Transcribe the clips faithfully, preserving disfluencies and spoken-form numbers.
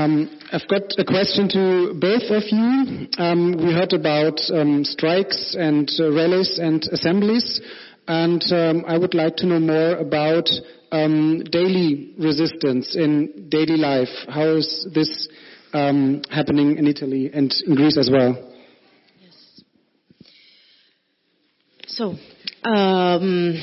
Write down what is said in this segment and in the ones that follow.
Um, I've got a question to both of you. Um, we heard about um, strikes and uh, rallies and assemblies, and um, I would like to know more about um, daily resistance in daily life. How is this um, happening in Italy and in Greece as well? Yes. So, um,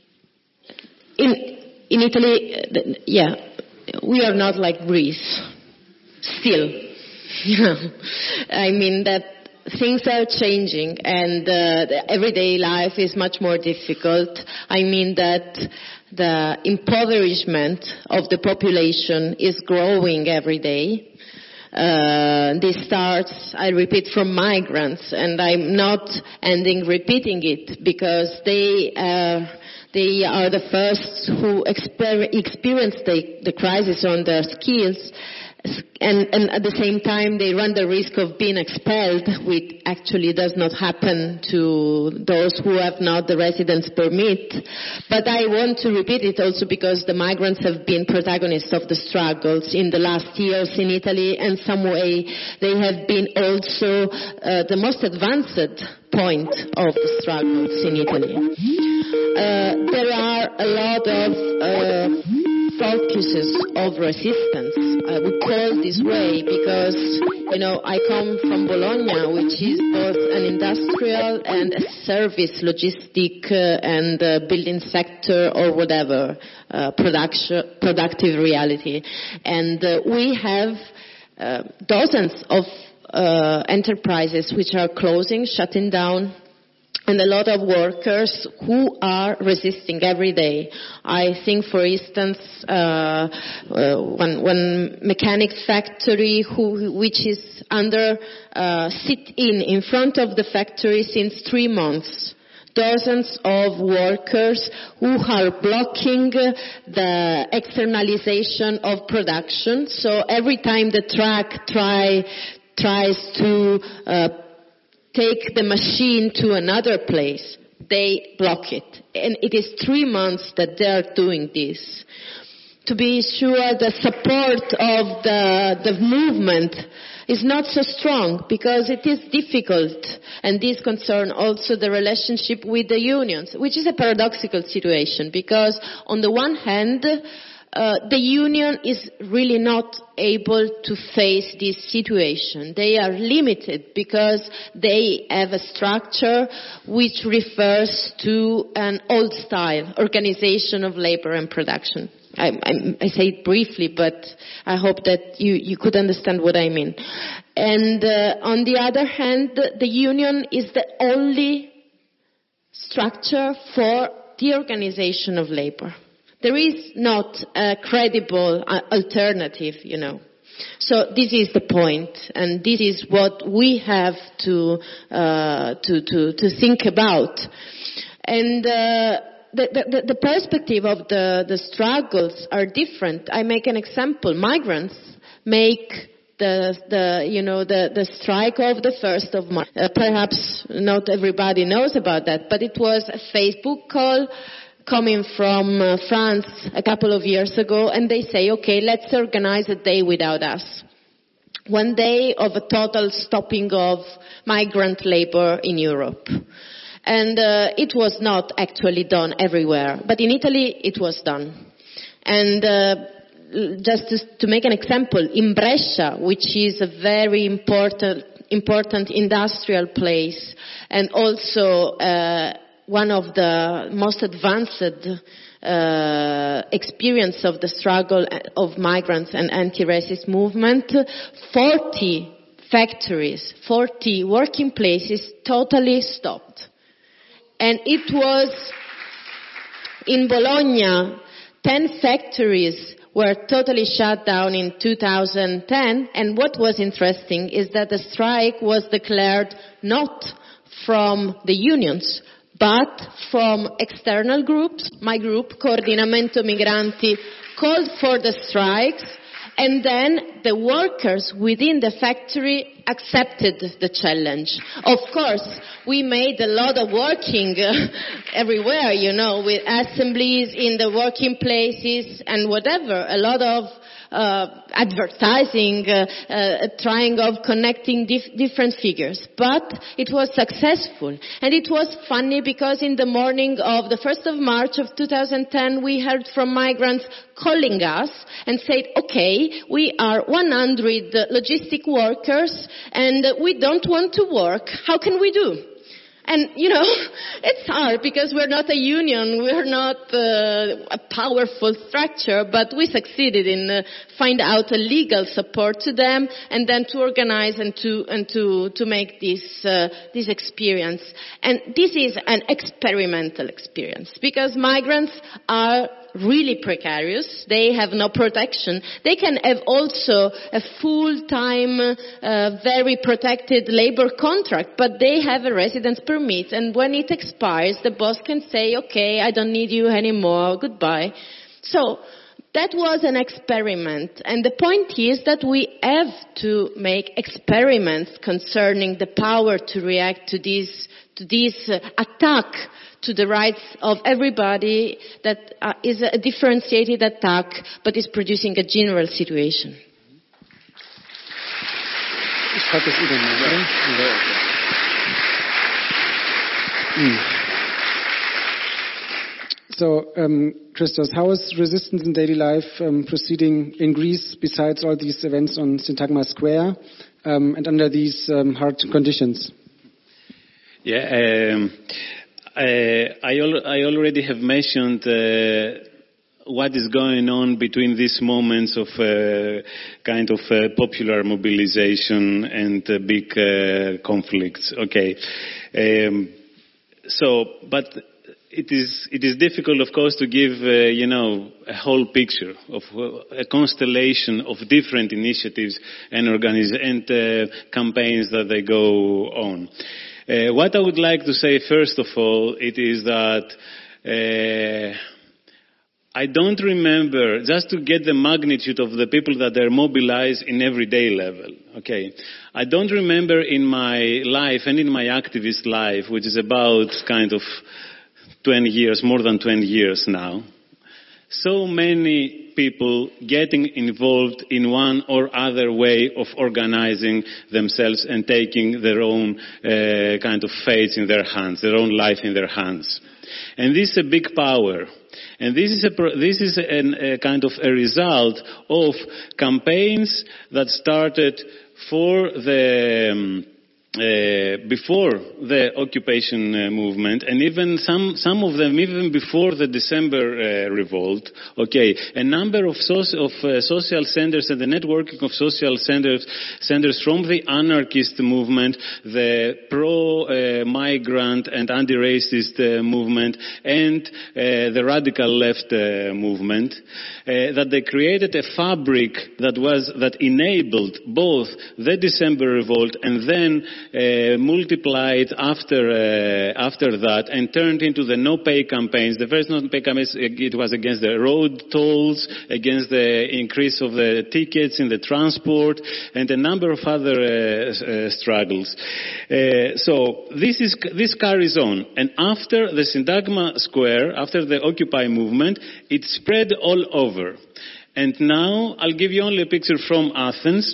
in in Italy, yeah, we are not like Greece. Still, you know, I mean that things are changing and uh, the everyday life is much more difficult. I mean that the impoverishment of the population is growing every day. Uh, this starts, I repeat, from migrants, and I'm not ending repeating it because they uh, they are the first who exper- experience the, the crisis on their skills. And, and at the same time, they run the risk of being expelled, which actually does not happen to those who have not the residence permit. But I want to repeat it also because the migrants have been protagonists of the struggles in the last years in Italy, and some way they have been also uh, the most advanced point of the struggles in Italy. Uh, there are a lot of uh, focuses of resistance. I would call this way because, you know, I come from Bologna, which is both an industrial and a service, logistic uh, and uh, building sector or whatever, uh, production, productive reality. And uh, we have uh, dozens of uh, enterprises which are closing, shutting down, and a lot of workers who are resisting every day. I think, for instance, uh, uh, one, one mechanics factory who, which is under uh, sit-in in front of the factory since three months. Dozens of workers who are blocking the externalization of production. So every time the truck try, tries to uh, take the machine to another place, they block it. And it is three months that they are doing this. To be sure, the support of the, the movement is not so strong because it is difficult. And this concerns also the relationship with the unions, which is a paradoxical situation because on the one hand, Uh, the union is really not able to face this situation. They are limited because they have a structure which refers to an old style organization of labor and production. I, I, I say it briefly, but I hope that you, you could understand what I mean. And uh, on the other hand, the union is the only structure for the organization of labor. There is not a credible uh, alternative, you know. So this is the point, and this is what we have to uh, to, to to think about. And uh, the, the the perspective of the the struggles are different. I make an example. Migrants make the the you know the the strike of the first of March. Uh, perhaps not everybody knows about that, but it was a Facebook call coming from uh, France a couple of years ago, and they say, okay, let's organize a day without us. One day of a total stopping of migrant labor in Europe. And uh, it was not actually done everywhere, but in Italy it was done. And uh, just to, to make an example, in Brescia, which is a very important, important industrial place, and also uh, one of the most advanced uh, experience of the struggle of migrants and anti-racist movement, forty factories, forty working places totally stopped. And it was in Bologna, ten factories were totally shut down in two thousand ten, and what was interesting is that the strike was declared not from the unions, but from external groups. My group, Coordinamento Migranti, called for the strikes, and then the workers within the factory accepted the challenge. Of course, we made a lot of working uh, everywhere, you know, with assemblies in the working places and whatever, a lot of uh, advertising, uh, uh, trying of connecting dif- different figures. But it was successful. And it was funny because in the morning of the first of March of two thousand ten, we heard from migrants calling us and said, okay, we are one hundred logistic workers and we don't want to work. How can we do? And, you know, it's hard because we're not a union, we're not uh, a powerful structure, but we succeeded in uh, find out a legal support to them and then to organize and to and to to make this uh, this experience. And this is an experimental experience because migrants are really precarious. They have no protection. They can have also a full-time, uh, very protected labor contract, but they have a residence permit. And when it expires, the boss can say, okay, I don't need you anymore. Goodbye. So that was an experiment. And the point is that we have to make experiments concerning the power to react to this, to this uh, attack to the rights of everybody that uh, is a differentiated attack but is producing a general situation. So, um, Christos, how is resistance in daily life um, proceeding in Greece besides all these events on Syntagma Square um, and under these um, hard conditions? Yeah, um, Uh, I, al- I already have mentioned uh, what is going on between these moments of uh, kind of uh, popular mobilization and uh, big uh, conflicts. Okay, um, so but it is it is difficult, of course, to give uh, you know a whole picture of uh, a constellation of different initiatives and organiz- and uh, campaigns that they go on. Uh, what I would like to say first of all, it is that uh, I don't remember, just to get the magnitude of the people that are mobilized in everyday level, okay? I don't remember in my life and in my activist life, which is about kind of twenty years, more than twenty years now, so many people getting involved in one or other way of organizing themselves and taking their own uh, kind of fate in their hands, their own life in their hands. And this is a big power. And this is a, this is an, a kind of a result of campaigns that started for the... Um, Uh, before the occupation uh, movement, and even some some of them even before the December uh, revolt. Okay, a number of, so- of uh, social centers and the networking of social centers centers from the anarchist movement, the pro-migrant uh, and anti-racist uh, movement, and uh, the radical left uh, movement, uh, that they created a fabric that was that enabled both the December revolt and then Uh, multiplied after uh, after that and turned into the no-pay campaigns. The first no-pay campaigns, it was against the road tolls, against the increase of the tickets in the transport, and a number of other uh, uh, struggles. Uh, so this is this carries on. And after the Syntagma Square, after the Occupy movement, it spread all over. And now I'll give you only a picture from Athens.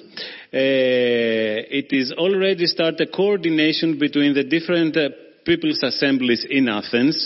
Uh, it is already started a coordination between the different uh, people's assemblies in Athens,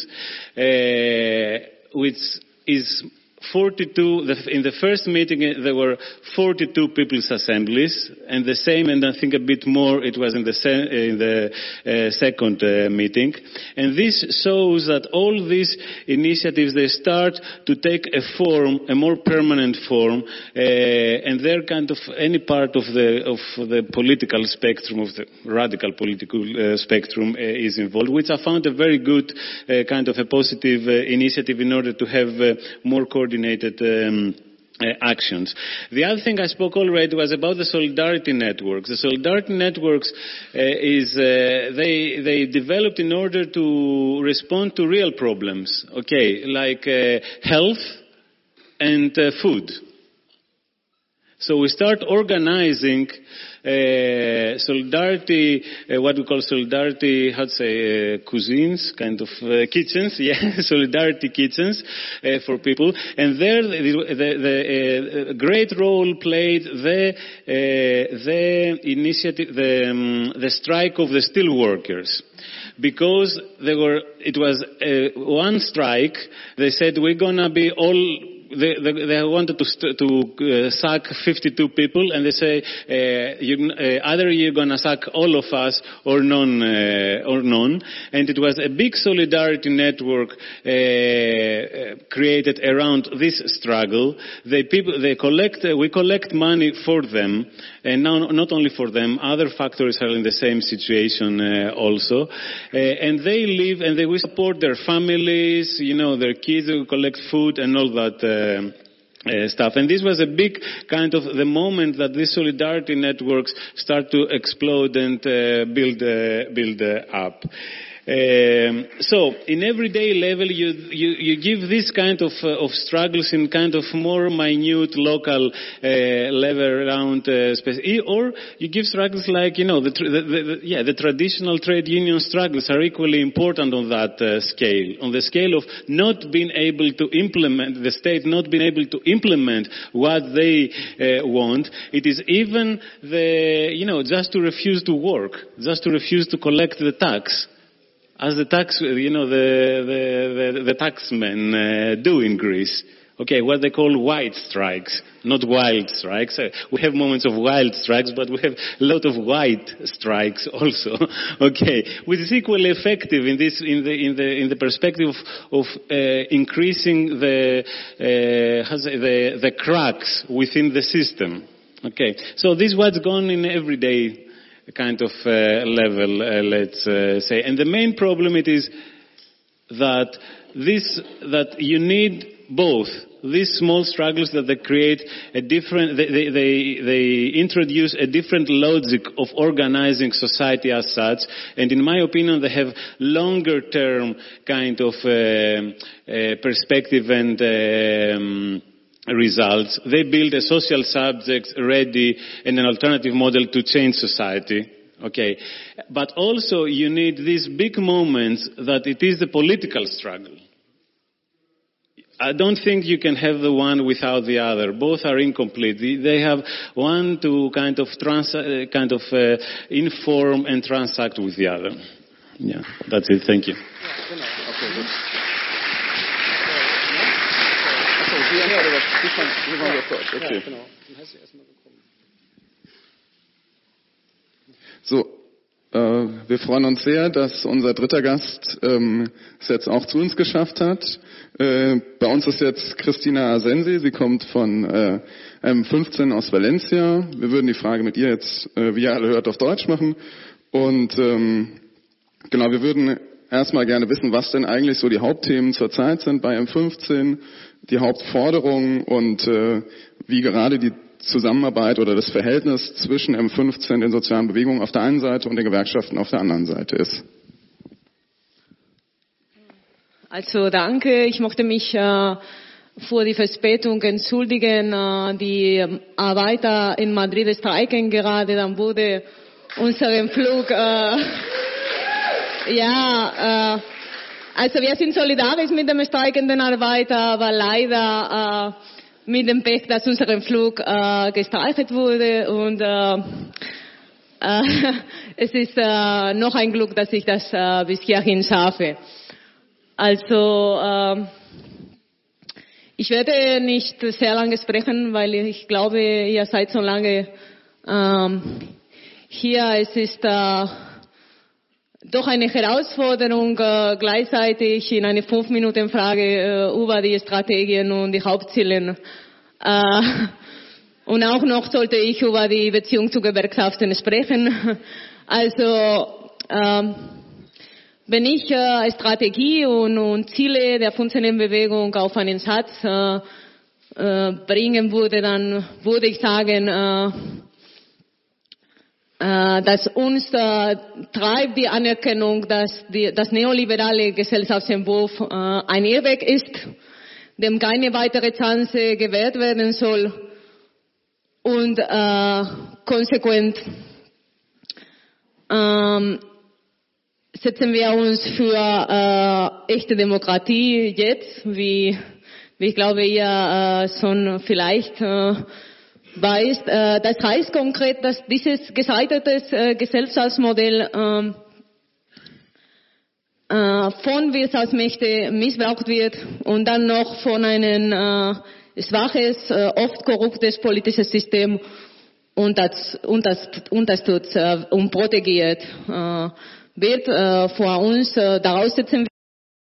uh, which is forty-two, the, in the first meeting uh, there were forty-two people's assemblies, and the same, and I think a bit more, it was in the, se- in the uh, second uh, meeting. And this shows that all these initiatives, they start to take a form, a more permanent form, uh, and they're kind of any part of the of the political spectrum, of the radical political uh, spectrum uh, is involved, which I found a very good uh, kind of a positive uh, initiative in order to have uh, more coordinated um, Uh, actions. The other thing I spoke already was about the solidarity networks. The solidarity networks uh, is uh, they they developed in order to respond to real problems. Okay, like uh, health and uh, food. So we start organizing uh, solidarity, uh, what we call solidarity, how to say, uh, cuisines, kind of uh, kitchens, yeah, solidarity kitchens uh, for people. And there the, the, the uh, great role played the, uh, the initiative, the, um, the strike of the steel workers. Because they were, it was uh, one strike, they said we're gonna be all, They, they, they wanted to st- to uh, sack fifty-two people, and they say uh, you, uh, either you're gonna sack all of us or none, uh, or none. And it was a big solidarity network uh, created around this struggle. They people they collect uh, we collect money for them, and now not only for them, other factories are in the same situation uh, also, uh, and they live and they will support their families, you know, their kids will collect food and all that. Uh, Uh, uh, stuff. And this was a big kind of the moment that these solidarity networks start to explode and uh, build uh, build uh, up. Um, so, in everyday level, you, you, you give this kind of uh, of struggles in kind of more minute local uh, level around, uh, speci- or you give struggles like, you know, the, the, the, the yeah the traditional trade union struggles are equally important on that uh, scale, on the scale of not being able to implement the state, not being able to implement what they uh, want. It is even the you know just to refuse to work, just to refuse to collect the tax. As the tax, you know, the the the, the taxmen uh, do in Greece. Okay, what they call white strikes, not wild strikes. Uh, we have moments of wild strikes, but we have a lot of white strikes also. Okay, which is equally effective in this, in the in the in the perspective of, of uh, increasing the uh, how's it, the the cracks within the system. Okay, so this is what's gone in everyday kind of uh, level, uh, let's uh, say. And the main problem it is that this, that you need both. These small struggles that they create a different, they, they, they, they introduce a different logic of organizing society as such. And in my opinion, they have longer term kind of uh, uh, perspective and um, results. They build a social subject ready and an alternative model to change society. Okay. But also you need these big moments that it is the political struggle. I don't think you can have the one without the other. Both are incomplete. They have one to kind of trans, uh, kind of uh, inform and transact with the other. Yeah, that's it. Thank you. Okay, good. Okay. So, äh, wir freuen uns sehr, dass unser dritter Gast ähm, es jetzt auch zu uns geschafft hat. Äh, bei uns ist jetzt Christina Asensi, sie kommt von äh, M fünfzehn aus Valencia. Wir würden die Frage mit ihr jetzt, äh, wie ihr alle hört, auf Deutsch machen. Und ähm, genau, wir würden erstmal gerne wissen, was denn eigentlich so die Hauptthemen zurzeit sind bei M fünfzehn, die Hauptforderungen und äh, wie gerade die Zusammenarbeit oder das Verhältnis zwischen M fünfzehn, den sozialen Bewegungen auf der einen Seite und den Gewerkschaften auf der anderen Seite ist. Also danke, ich möchte mich äh, für die Verspätung entschuldigen. Äh, die Arbeiter in Madrid streiken gerade, dann wurde unser Flug, äh, ja, äh, also wir sind solidarisch mit dem streikenden Arbeiter, aber leider äh, mit dem Pech, dass unser Flug äh, gestreikt wurde und äh, äh, es ist äh, noch ein Glück, dass ich das äh, bis hierhin schaffe. Also äh, ich werde nicht sehr lange sprechen, weil ich glaube, ihr seid so lange äh, hier. Es ist äh, doch eine Herausforderung, äh, gleichzeitig in eine fünf Minuten Frage äh, über die Strategien und die Hauptziele. Äh, und auch noch sollte ich über die Beziehung zu Gewerkschaften sprechen. Also, äh, wenn ich äh, Strategie und, und Ziele der Funktionärenbewegung auf einen Satz äh, äh, bringen würde, dann würde ich sagen, äh, dass uns äh, treibt die Anerkennung, dass die, das neoliberale Gesellschaftsentwurf äh, ein Irrweg ist, dem keine weitere Chance gewährt werden soll und äh, konsequent ähm, setzen wir uns für äh, echte Demokratie jetzt, wie, wie ich glaube, ihr äh, schon vielleicht äh, weißt. Äh, das heißt konkret, dass dieses gescheiterte äh, Gesellschaftsmodell äh, äh, von Wirtschaftsmächten missbraucht wird und dann noch von einem äh, schwaches, äh, oft korruptes politisches System unterstützt unterstützt, äh, und protegiert äh, wird. Äh, vor uns äh, daraus setzen wir.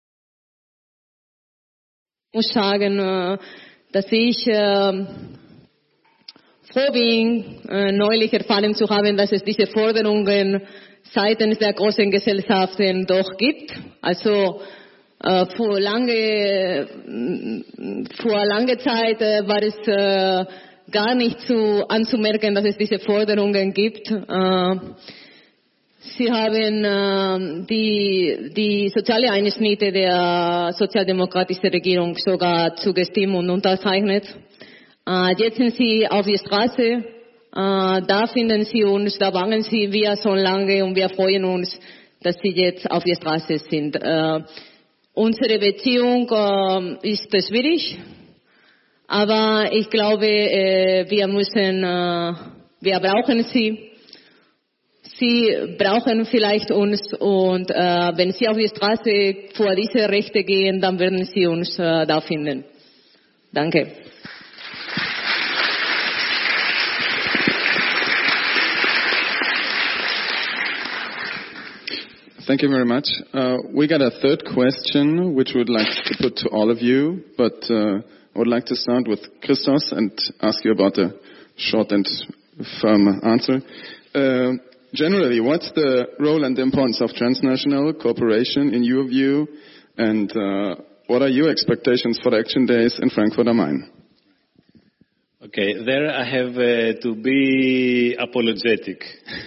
Ich muss sagen, äh, dass ich äh, froh bin, äh, neulich erfahren zu haben, dass es diese Forderungen seitens der großen Gesellschaften doch gibt. Also äh, vor lange vor lange Zeit äh, war es äh, gar nicht zu anzumerken, dass es diese Forderungen gibt. Äh, Sie haben äh, die die soziale Einschnitte der sozialdemokratischen Regierung sogar zugestimmt und unterzeichnet. Äh, jetzt sind Sie auf die Straße. Uh, da finden Sie uns, da waren Sie wir so lange und wir freuen uns, dass Sie jetzt auf der Straße sind. Uh, unsere Beziehung uh, ist schwierig, aber ich glaube, uh, wir müssen, uh, wir brauchen Sie. Sie brauchen vielleicht uns und uh, wenn Sie auf die Straße vor diese Rechte gehen, dann werden Sie uns uh, da finden. Danke. Thank you very much. Uh, we got a third question, which we would like to put to all of you, but uh, I would like to start with Christos and ask you about a short and firm answer. Uh, generally, what's the role and importance of transnational cooperation in your view, and uh, what are your expectations for the Action Days in Frankfurt am Main? Okay, there I have uh, to be apologetic.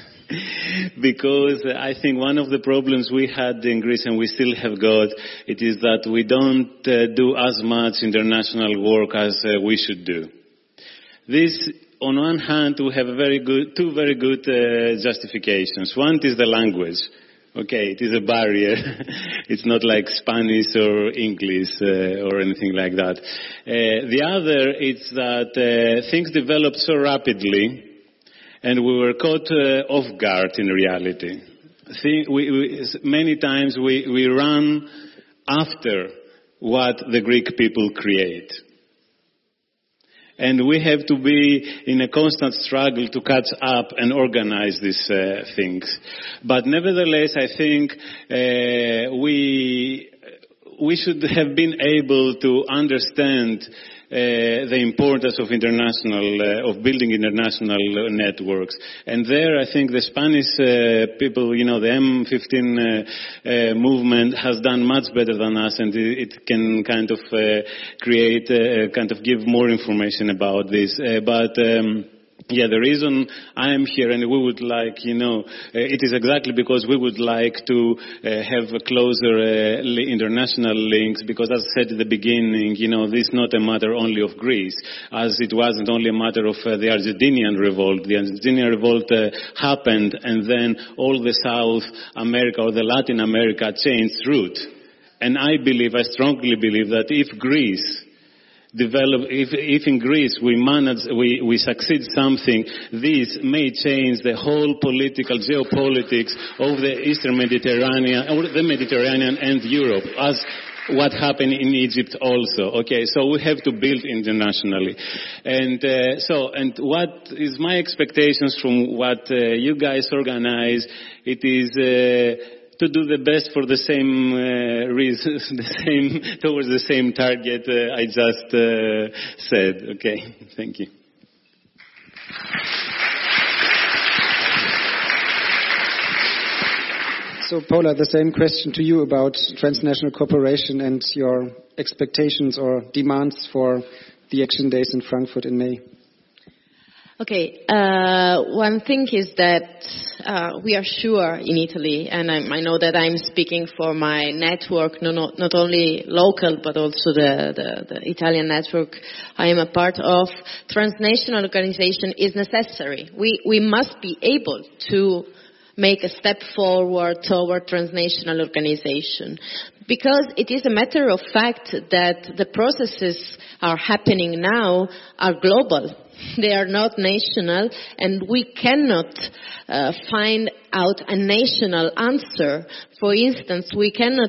Because I think one of the problems we had in Greece and we still have got, it is that we don't uh, do as much international work as uh, we should do. This, on one hand, we have a very good, two very good uh, justifications. One is the language. Okay, it is a barrier. It's not like Spanish or English uh, or anything like that. Uh, the other is that uh, things develop so rapidly and we were caught uh, off guard in reality. See, we, we, many times we, we run after what the Greek people create. And we have to be in a constant struggle to catch up and organize these uh, things. But nevertheless, I think uh, we, we should have been able to understand Uh, the importance of international, uh, of building international uh, networks. And there I think the Spanish uh, people, you know, the M fifteen uh, uh, movement has done much better than us, and it, it can kind of uh, create, uh, kind of give more information about this. Uh, but um, Yeah, the reason I am here and we would like, you know, uh, it is exactly because we would like to uh, have a closer uh, li- international links, because as I said at the beginning, you know, this is not a matter only of Greece, as it wasn't only a matter of uh, the Argentinian revolt. The Argentinian revolt uh, happened and then all the South America or the Latin America changed route. And I believe, I strongly believe that if Greece develop, if, if in Greece we manage, we, we succeed something, this may change the whole political geopolitics of the Eastern Mediterranean, or the Mediterranean and Europe, as what happened in Egypt also. Okay, so we have to build internationally. And uh, so, and what is my expectations from what uh, you guys organize, it is uh, to do the best for the same uh, reasons, the same, towards the same target uh, I just uh, said. Okay, thank you. So, Paula, the same question to you about transnational cooperation and your expectations or demands for the Action Days in Frankfurt in May. Okay, uh, one thing is that uh, we are sure in Italy, and I'm, I know that I'm speaking for my network, no, not, not only local, but also the, the, the Italian network I am a part of, transnational organization is necessary. We, we must be able to make a step forward toward transnational organization. Because it is a matter of fact that the processes are happening now are global. They are not national, and we cannot uh, find out a national answer. For instance, we cannot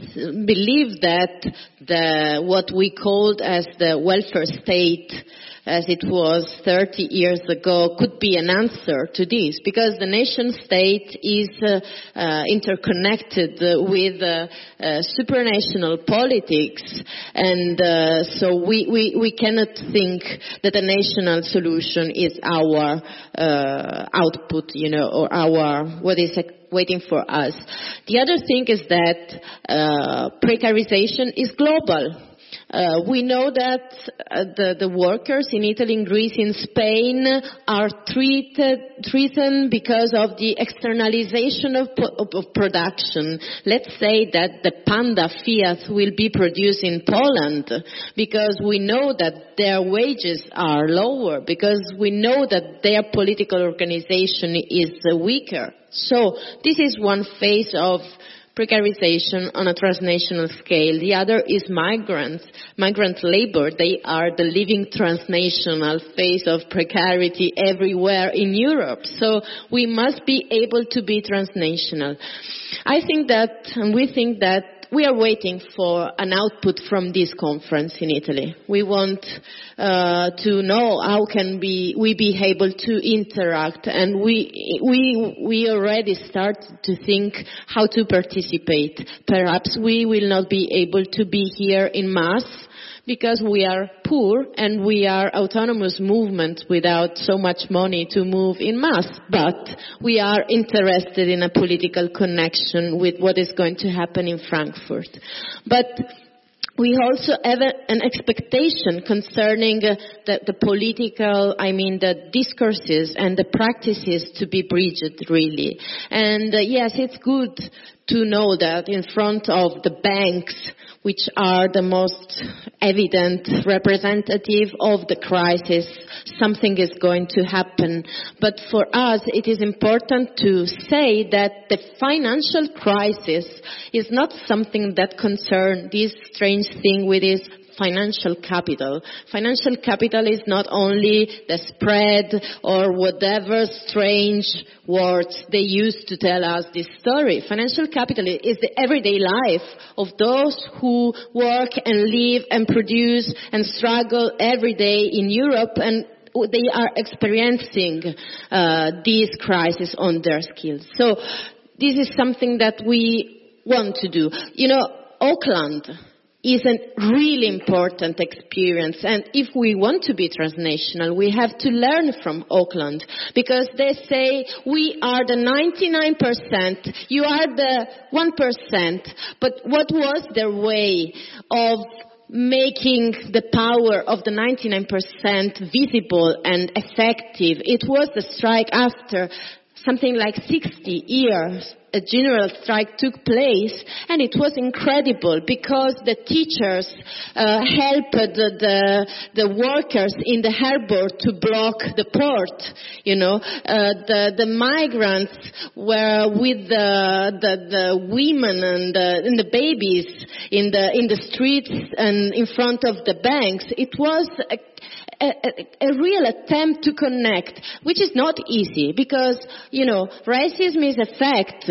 believe that the what we called as the welfare state, as it was thirty years ago, could be an answer to this, because the nation state is uh, uh, interconnected uh, with uh, uh, supranational politics, and uh, so we, we, we cannot think that a national solution is our uh, output, you know, or our, what is waiting for us. The other thing is that uh, precarization is global. Uh, we know that uh, the, the workers in Italy, in Greece, in Spain are treated, treated because of the externalization of, of, of production. Let's say that the Panda Fiat will be produced in Poland because we know that their wages are lower, because we know that their political organization is uh, weaker. So this is one phase of precarization on a transnational scale. The other is migrants, migrant labor. They are the living transnational phase of precarity everywhere in Europe. So we must be able to be transnational. I think that, and we think that we are waiting for an output from this conference in Italy. We want uh, to know how can we, we be able to interact, and we we we already start to think how to participate. Perhaps we will not be able to be here in mass, because we are poor and we are autonomous movement without so much money to move in mass. But we are interested in a political connection with what is going to happen in Frankfurt. But we also have a, an expectation concerning uh, the, the political, I mean the discourses and the practices to be bridged really. And uh, yes, it's good to know that in front of the banks, which are the most evident representative of the crisis, something is going to happen. But for us, it is important to say that the financial crisis is not something that concerns this strange thing with this financial capital. Financial capital is not only the spread or whatever strange words they use to tell us this story. Financial capital is the everyday life of those who work and live and produce and struggle every day in Europe, and they are experiencing uh, this crisis on their skills. So this is something that we want to do. You know, Auckland is a really important experience, and if we want to be transnational, we have to learn from Auckland, because they say we are the ninety-nine percent, you are the one percent, but what was their way of making the power of the ninety-nine percent visible and effective? It was the strike after something like sixty years. A general strike took place, and it was incredible because the teachers uh, helped the, the the workers in the harbor to block the port. You know, uh, the the migrants were with the the, the women and the, and the babies in the in the streets and in front of the banks. It was a, A, a, a real attempt to connect, which is not easy because, you know, racism is a fact.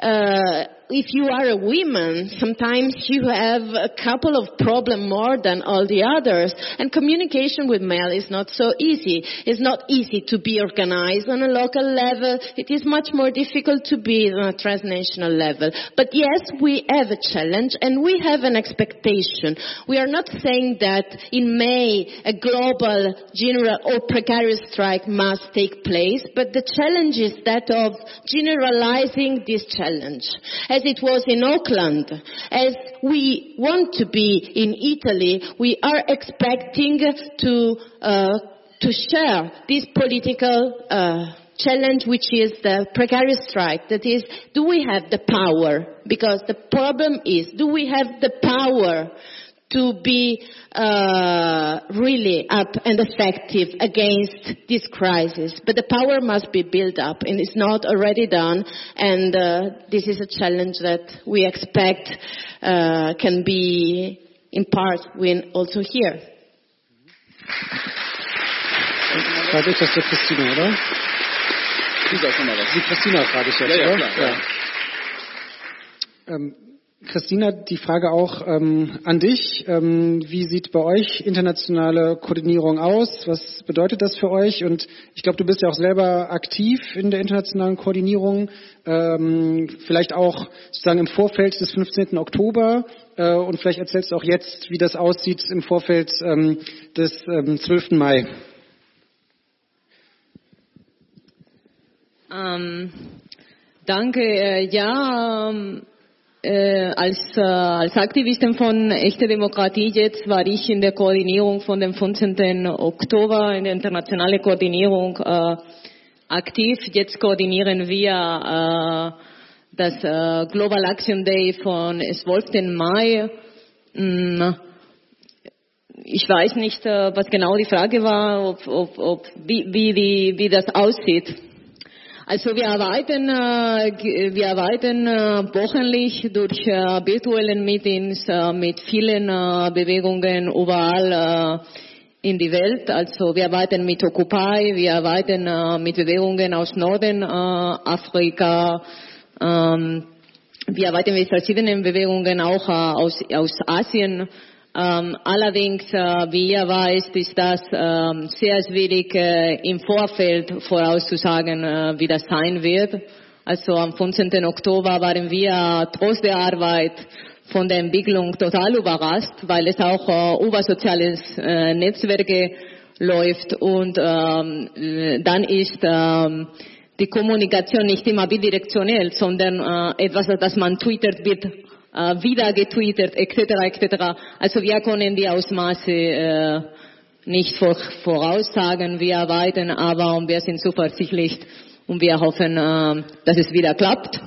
Uh, if you are a woman, sometimes you have a couple of problems more than all the others. And communication with male is not so easy. It's not easy to be organized on a local level. It is much more difficult to be on a transnational level. But yes, we have a challenge and we have an expectation. We are not saying that in May a global general or precarious strike must take place, but the challenge is that of generalizing this challenge. As it was in Auckland, as we want to be in Italy, we are expecting to uh, to share this political uh, challenge, which is the precarious strike. That is, do we have the power? Because the problem is, do we have the power to be uh, really up and effective against this crisis? But the power must be built up, and it's not already done. And uh, this is a challenge that we expect uh, can be, in part, win also here. Frage ich das für Christina, oder? Du sagst nochmal was. Die Christina frage ich jetzt, ja, ja, oder? Klar, ja. Ähm, Christina, die Frage auch ähm, an dich. Ähm, wie sieht bei euch internationale Koordinierung aus? Was bedeutet das für euch? Und ich glaube, du bist ja auch selber aktiv in der internationalen Koordinierung. Ähm, vielleicht auch sozusagen im Vorfeld des fünfzehnten Oktober. Äh, und vielleicht erzählst du auch jetzt, wie das aussieht im Vorfeld ähm, des ähm, zwölften Mai. Ähm, danke. Äh, ja, ähm, äh, als, äh, als Aktivistin von Echte Demokratie jetzt war ich in der Koordinierung von dem fünfzehnten Oktober, in der internationalen Koordinierung äh, aktiv. Jetzt koordinieren wir äh, das äh, Global Action Day von zwölften Mai. Mm, ich weiß nicht, äh, was genau die Frage war, ob, ob, ob, wie, wie, wie, wie das aussieht. Also wir arbeiten, äh, wir arbeiten äh, wöchentlich durch äh, virtuelle Meetings äh, mit vielen äh, Bewegungen überall äh, in die Welt. Also wir arbeiten mit Occupy, wir arbeiten äh, mit Bewegungen aus Norden äh, Afrika, ähm, wir arbeiten mit verschiedenen Bewegungen auch äh, aus, aus Asien. Ähm, allerdings, äh, wie ihr weißt, ist das ähm, sehr schwierig äh, im Vorfeld vorauszusagen, äh, wie das sein wird. Also am fünfzehnten Oktober waren wir trotz der Arbeit von der Entwicklung total überrascht, weil es auch äh, über soziales äh, Netzwerke läuft und ähm, dann ist ähm, die Kommunikation nicht immer bidirektionell, sondern äh, etwas, das man twittert, wird äh, wieder getweetet, et cetera et cetera. Also wir können die Ausmaße äh, nicht vor, voraussagen. Wir arbeiten aber und wir sind zuversichtlich und wir hoffen, äh, dass es wieder klappt.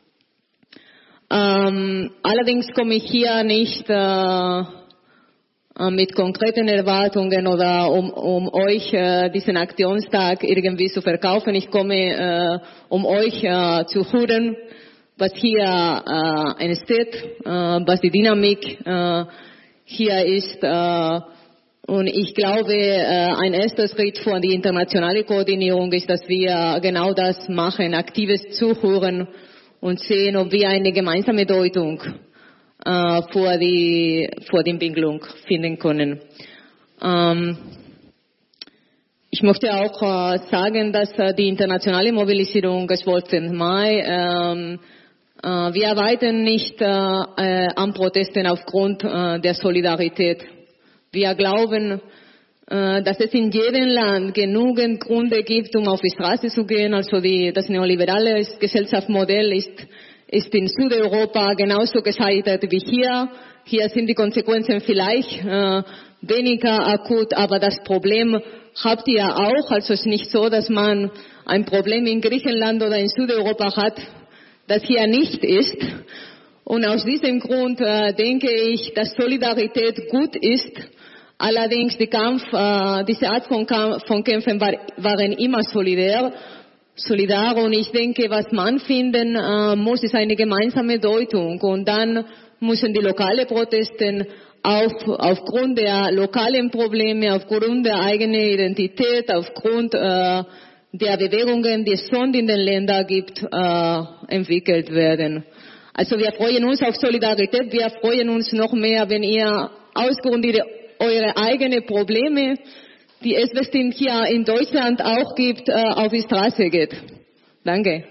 Ähm, allerdings komme ich hier nicht äh, mit konkreten Erwartungen oder um, um euch äh, diesen Aktionstag irgendwie zu verkaufen. Ich komme, äh, um euch äh, zu hören, was hier äh, entsteht, äh, was die Dynamik äh, hier ist. Äh, und ich glaube, äh, ein erster Schritt für die internationale Koordinierung ist, dass wir genau das machen, aktives Zuhören und sehen, ob wir eine gemeinsame Deutung äh, vor die vor die Entwicklung finden können. Ähm, ich möchte auch äh, sagen, dass äh, die internationale Mobilisierung zwölften Mai, ähm, äh, wir arbeiten nicht äh, äh, an Protesten aufgrund äh, der Solidarität. Wir glauben, äh, dass es in jedem Land genügend Gründe gibt, um auf die Straße zu gehen. Also die, das neoliberale Gesellschaftsmodell ist, ist in Südeuropa genauso gescheitert wie hier. Hier sind die Konsequenzen vielleicht äh, weniger akut, aber das Problem habt ihr auch. Also es ist nicht so, dass man ein Problem in Griechenland oder in Südeuropa hat, das hier nicht ist. Und aus diesem Grund äh, denke ich, dass Solidarität gut ist. Allerdings die Kampf, äh, diese Art von, Kampf, von Kämpfen war, waren immer solidar, solidar und ich denke, was man finden äh, muss, ist eine gemeinsame Deutung und dann müssen die lokalen Proteste auf, aufgrund der lokalen Probleme, aufgrund der eigenen Identität, aufgrund äh, der Bewegungen, die es schon in den Ländern gibt, äh, entwickelt werden. Also wir freuen uns auf Solidarität, wir freuen uns noch mehr, wenn ihr ausgrund eure eigenen Probleme, die es bestimmt hier in Deutschland auch gibt, auf die Straße geht. Danke.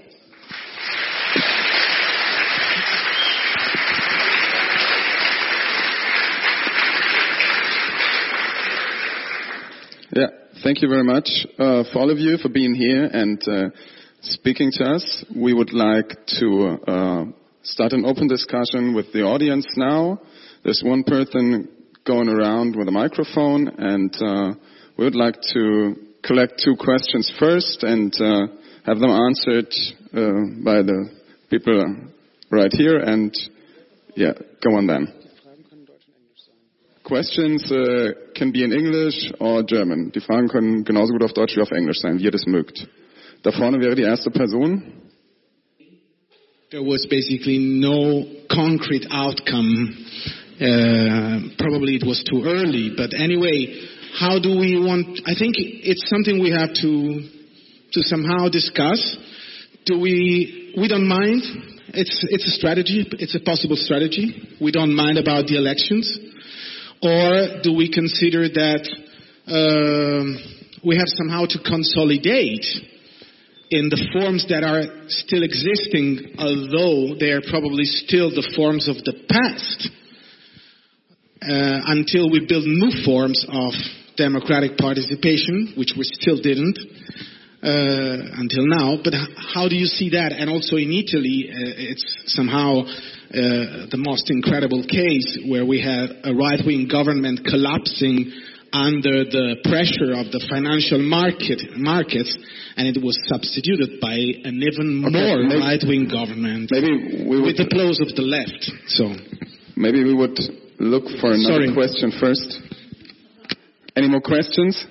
Yeah, thank you very much uh, for all of you for being here and uh, speaking to us. We would like to uh, start an open discussion with the audience now. There's one person going around with a microphone and uh, we would like to collect two questions first and uh, have them answered uh, by the people right here, and yeah, go on then. Questions uh, can be in English or German. Die Fragen können genauso gut auf Deutsch wie auf Englisch sein, wie ihr das mögt. Da vorne wäre die erste Person. There was basically no concrete outcome. Uh, probably it was too early, but anyway, how do we want, I think it's something we have to to somehow discuss. Do we, we don't mind, it's, it's a strategy, it's a possible strategy. We don't mind about the elections. Or do we consider that um, we have somehow to consolidate in the forms that are still existing, although they are probably still the forms of the past, uh, until we build new forms of democratic participation, which we still didn't uh, until now. But how do you see that? And also in Italy, uh, it's somehow uh, the most incredible case where we had a right-wing government collapsing under the pressure of the financial market markets, and it was substituted by an even okay, more maybe, right-wing government maybe we would, with the blows of the left. So maybe we would look for another Sorry. question first. Any more questions?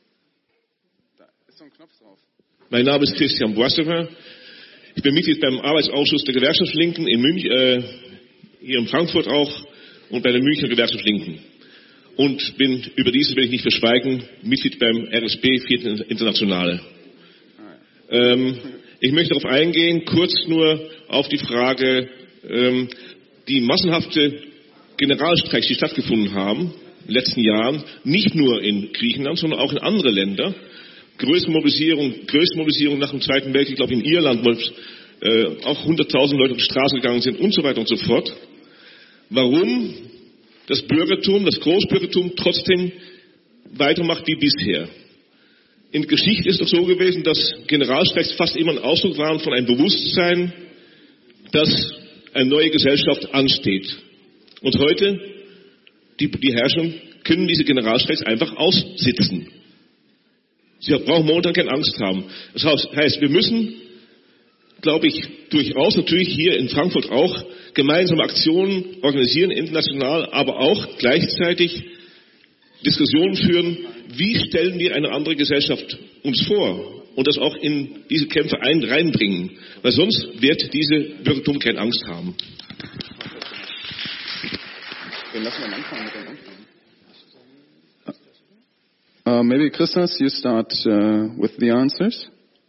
Mein Name ist Christian Boissefer. Ich bin Mitglied beim Arbeitsausschuss der Gewerkschaft Linken in München, äh, hier in Frankfurt auch und bei der Münchner Gewerkschaft Linken. Und bin, über dieses will ich nicht verschweigen, Mitglied beim R S P, Vierten Internationale. Ähm, ich möchte darauf eingehen, kurz nur auf die Frage, ähm, die massenhafte Generalstreiks, die stattgefunden haben in den letzten Jahren, nicht nur in Griechenland, sondern auch in andere Länder. Größte Mobilisierung, größte Mobilisierung nach dem Zweiten Weltkrieg, ich glaube in Irland, wo äh, auch hunderttausend Leute auf die Straße gegangen sind und so weiter und so fort. Warum das Bürgertum, das Großbürgertum trotzdem weitermacht wie bisher? In der Geschichte ist es doch so gewesen, dass Generalstreiks fast immer ein Ausdruck waren von einem Bewusstsein, dass eine neue Gesellschaft ansteht. Und heute, die, die Herrscher können diese Generalstreiks einfach aussitzen. Sie brauchen momentan keine Angst haben. Das heißt, wir müssen, glaube ich, durchaus natürlich hier in Frankfurt auch gemeinsame Aktionen organisieren, international, aber auch gleichzeitig Diskussionen führen, wie stellen wir eine andere Gesellschaft uns vor und das auch in diese Kämpfe ein, reinbringen, weil sonst wird diese Bürgertum keine Angst haben. Dann lassen wir am Anfang mit dem Anfang. Uh, maybe Christos, you start uh, with the answers.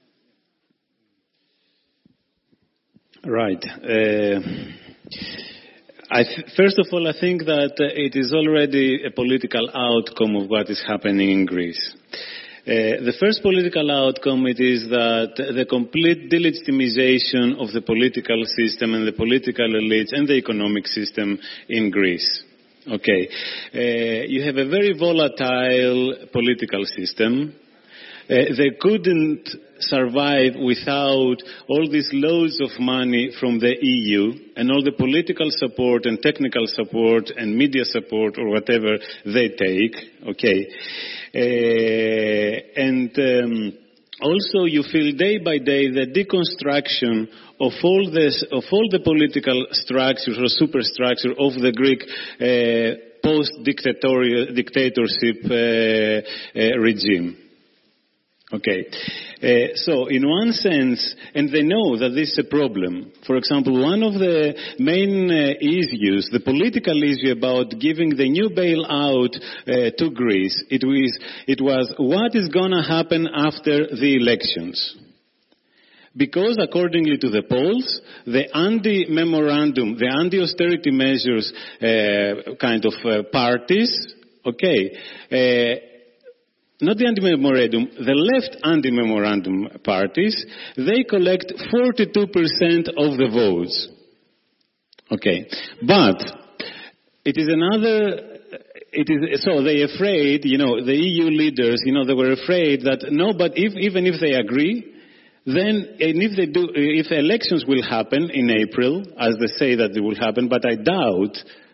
Right. Uh, I th- first of all, I think that uh, it is already a political outcome of what is happening in Greece. Uh, the first political outcome it is that the complete delegitimization of the political system and the political elites and the economic system in Greece. Okay. Uh, you have a very volatile political system. Uh, they couldn't survive without all these loads of money from the E U and all the political support and technical support and media support or whatever they take. Okay. Uh, and um, also you feel day by day the deconstruction of all this, of all the political structures or superstructure of the Greek uh, post-dictatorial dictatorship uh, uh, regime. Okay. Uh, so in one sense, and they know that this is a problem. For example, one of the main uh, issues, the political issue about giving the new bailout uh, to Greece, it was, it was what is going to happen after the elections. Because accordingly to the polls, the anti-memorandum, the anti-austerity measures uh, kind of uh, parties, okay, uh, not the anti-memorandum, the left anti-memorandum parties, they collect forty-two percent of the votes. Okay. But it is another, it is, so they afraid, you know, the E U leaders, you know, they were afraid that no, but if, even if they agree, then, and if they do, if elections will happen in April, as they say that they will happen, but I doubt,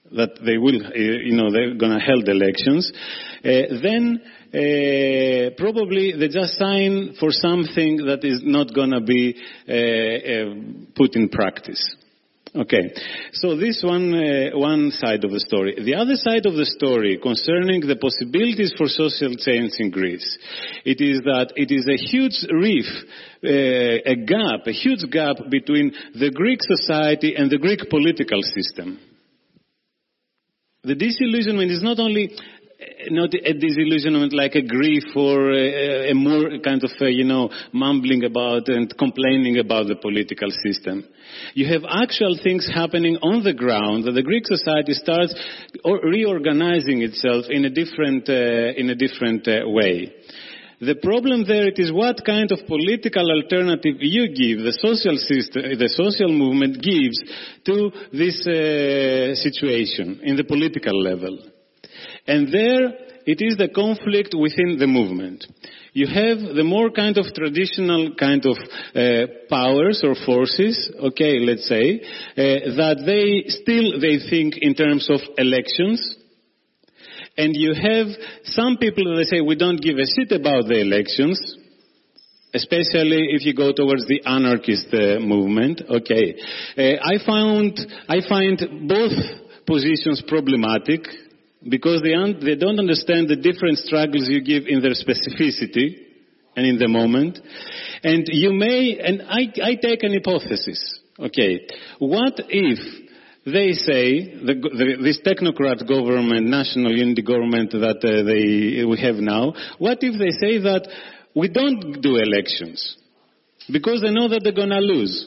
that they will, uh, you know, they're going to hold elections, uh, then uh, probably they just sign for something that is not going to be uh, uh, put in practice. Okay, so this one uh, one side of the story. The other side of the story concerning the possibilities for social change in Greece, it is that it is a huge rift, uh, a gap, a huge gap between the Greek society and the Greek political system. The disillusionment is not only not a disillusionment like a grief or a, a more kind of, a, you know, mumbling about and complaining about the political system. You have actual things happening on the ground that the Greek society starts or reorganizing itself in a different, uh, in a different uh, way. The problem there it is what kind of political alternative you give, the social system, the social movement gives to this uh, situation in the political level. And there it is the conflict within the movement. You have the more kind of traditional kind of uh, powers or forces, okay, let's say, uh, that they still, they think in terms of elections. And you have some people that say we don't give a shit about the elections, especially if you go towards the anarchist uh, movement. Okay, uh, I found I find both positions problematic because they un- they don't understand the different struggles you give in their specificity and in the moment. And you may, and I, I take an hypothesis. Okay, what if they say, the, the, this technocrat government, national unity government that uh, they, we have now, what if they say that we don't do elections because they know that they're going to lose?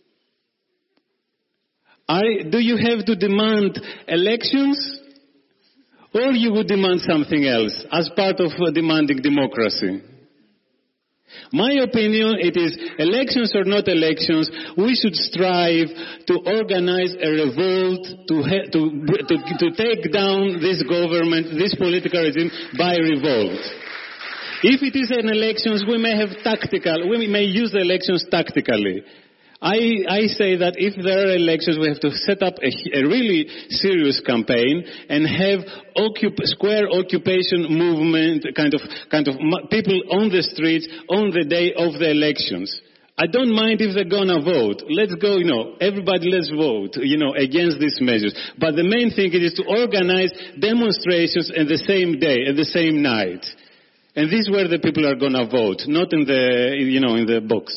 I, do you have to demand elections or you would demand something else as part of uh, demanding democracy? My opinion, it is elections or not elections, we should strive to organize a revolt to, ha- to, to, to take down this government, this political regime by revolt. If it is an elections, we may have tactical, we may use the elections tactically. I, I say that if there are elections, we have to set up a, a really serious campaign and have occup, square occupation movement, kind of, kind of people on the streets on the day of the elections. I don't mind if they're gonna vote. Let's go, you know, everybody let's vote, you know, against these measures. But the main thing is to organize demonstrations on the same day, at the same night. And this is where the people are gonna vote, not in the, you know, in the box.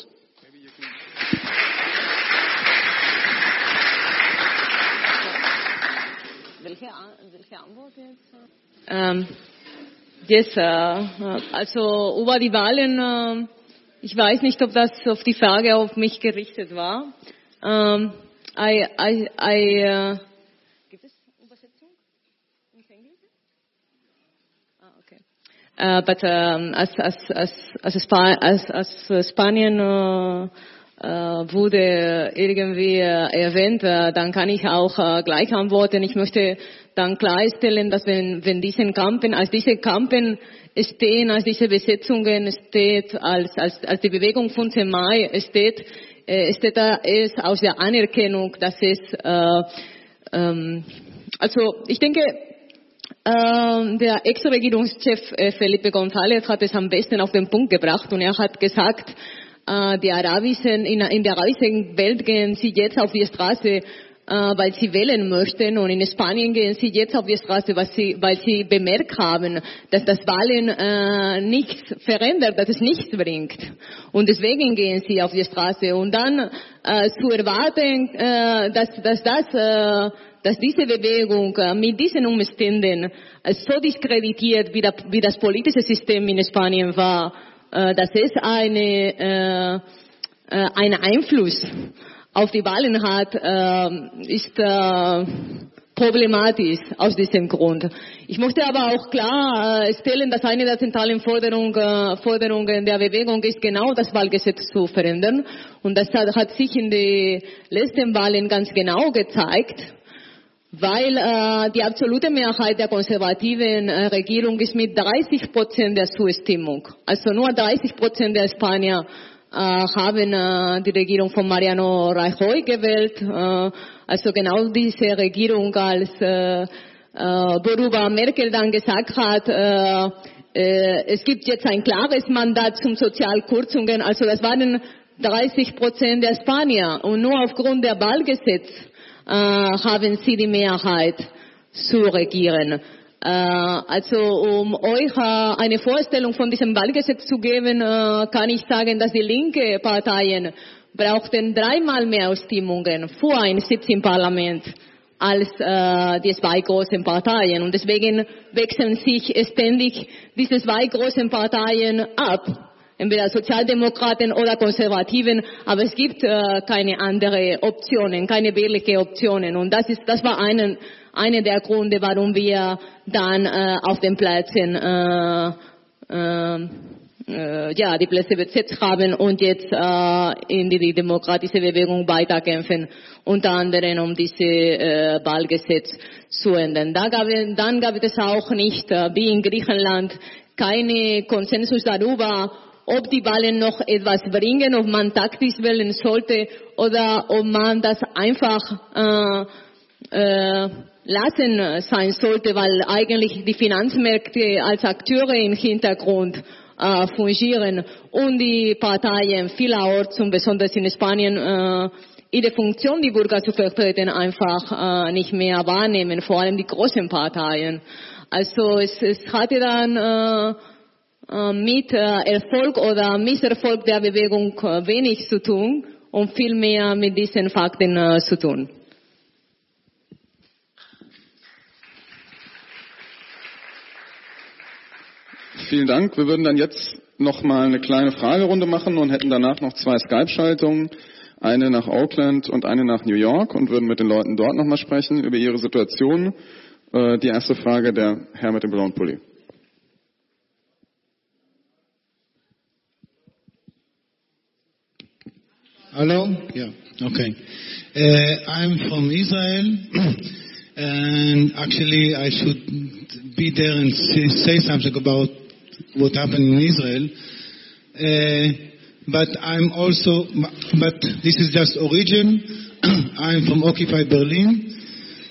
Um, yes, uh, also über die Wahlen, uh, ich weiß nicht, ob das auf die Frage auf mich gerichtet war. Um, I, I, I, uh, gibt es Übersetzung ins Englische? Ah, okay. Uh, but um, as, as, as, as, Sp- as, as Spanien uh, Uh, wurde irgendwie uh, erwähnt, uh, dann kann ich auch uh, gleich antworten. Ich möchte dann klarstellen, dass wenn, wenn diesen Kampen, als diese Kampen stehen, als diese Besetzungen steht, als, als, als die Bewegung von Mai steht, äh, steht da es aus der Anerkennung, dass es, äh, ähm, also ich denke, äh, der Ex-Regierungschef äh, Felipe González hat es am besten auf den Punkt gebracht und er hat gesagt, die Arabischen, in, in der arabischen Welt gehen sie jetzt auf die Straße, äh, weil sie wählen möchten, und in Spanien gehen sie jetzt auf die Straße, weil sie, weil sie bemerkt haben, dass das Wahlen äh, nichts verändert, dass es nichts bringt. Und deswegen gehen sie auf die Straße. Und dann äh, zu erwarten, äh, dass, dass, das, äh, dass diese Bewegung äh, mit diesen Umständen äh, so diskreditiert, wie, da, wie das politische System in Spanien war, dass es eine, äh, einen Einfluss auf die Wahlen hat, äh, ist äh, problematisch aus diesem Grund. Ich möchte aber auch klar äh, stellen, dass eine der zentralen Forderungen, äh, Forderungen der Bewegung ist, genau das Wahlgesetz zu verändern. Und das hat, hat sich in den letzten Wahlen ganz genau gezeigt. Weil äh, die absolute Mehrheit der konservativen äh, Regierung ist mit dreißig Prozent der Zustimmung. Also nur dreißig Prozent der Spanier haben äh, die Regierung von Mariano Rajoy gewählt. Äh, also genau diese Regierung, als äh, äh, worüber Merkel dann gesagt hat, äh, äh, es gibt jetzt ein klares Mandat zum Sozialkürzungen. Also das waren dreißig Prozent der Spanier und nur aufgrund der Wahlgesetz äh, haben sie die Mehrheit zu regieren. Äh, also um euch äh, eine Vorstellung von diesem Wahlgesetz zu geben, äh, kann ich sagen, dass die linke Parteien brauchten dreimal mehr Stimmungen für einen Sitz im Parlament als äh, die zwei großen Parteien. Und deswegen wechseln sich ständig diese zwei großen Parteien ab. Entweder Sozialdemokraten oder Konservativen, aber es gibt äh, keine andere Optionen, keine wirkliche Optionen. Und das ist, das war einen, eine der Gründe, warum wir dann äh, auf den Plätzen äh, äh, äh, ja die Plätze besetzt haben und jetzt äh, in die, die demokratische Bewegung weiterkämpfen, unter anderem um dieses äh, Wahlgesetz zu ändern. Da gab, dann gab es auch nicht, äh, wie in Griechenland, keine Konsensus darüber, ob die Wahlen noch etwas bringen, ob man taktisch wählen sollte oder ob man das einfach äh, äh, lassen sein sollte, weil eigentlich die Finanzmärkte als Akteure im Hintergrund äh, fungieren und die Parteien vielerorts und besonders in Spanien äh, ihre Funktion, die Bürger zu vertreten, einfach äh, nicht mehr wahrnehmen, vor allem die großen Parteien. Also es, es hatte dann äh, mit Erfolg oder Misserfolg der Bewegung wenig zu tun und viel mehr mit diesen Fakten zu tun. Vielen Dank. Wir würden dann jetzt noch mal eine kleine Fragerunde machen und hätten danach noch zwei Skype-Schaltungen, eine nach Auckland und eine nach New York, und würden mit den Leuten dort noch mal sprechen über ihre Situation. Die erste Frage, der Herr mit dem blauen Pulli. Hello? Yeah, okay. Uh, I'm from Israel, and actually I should be there and say, say something about what happened in Israel. Uh, but I'm also, but this is just origin. I'm from occupied Berlin,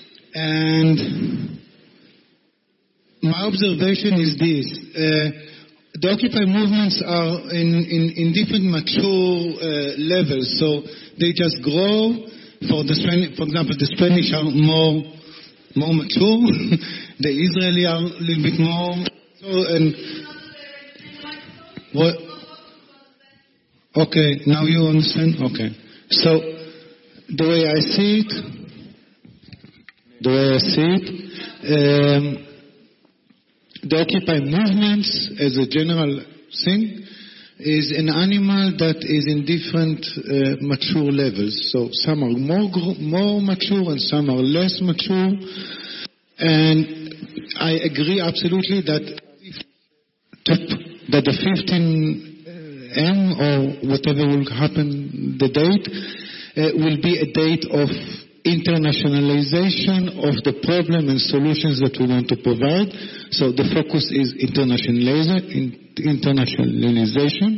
and my observation is this. Uh, The Occupy movements are in, in, in different mature uh, levels, so they just grow. For the Spanish, for example, the Spanish are more more mature, the Israeli are a little bit more. So and what? Okay, now you understand. Okay, so the way I see it, the way I see it. Um, The Occupy movements, as a general thing, is an animal that is in different uh, mature levels. So some are more more mature and some are less mature. And I agree absolutely that that the fifteen M or whatever will happen, the date, uh, will be a date of internationalization of the problem and solutions that we want to provide. So the focus is internationalization.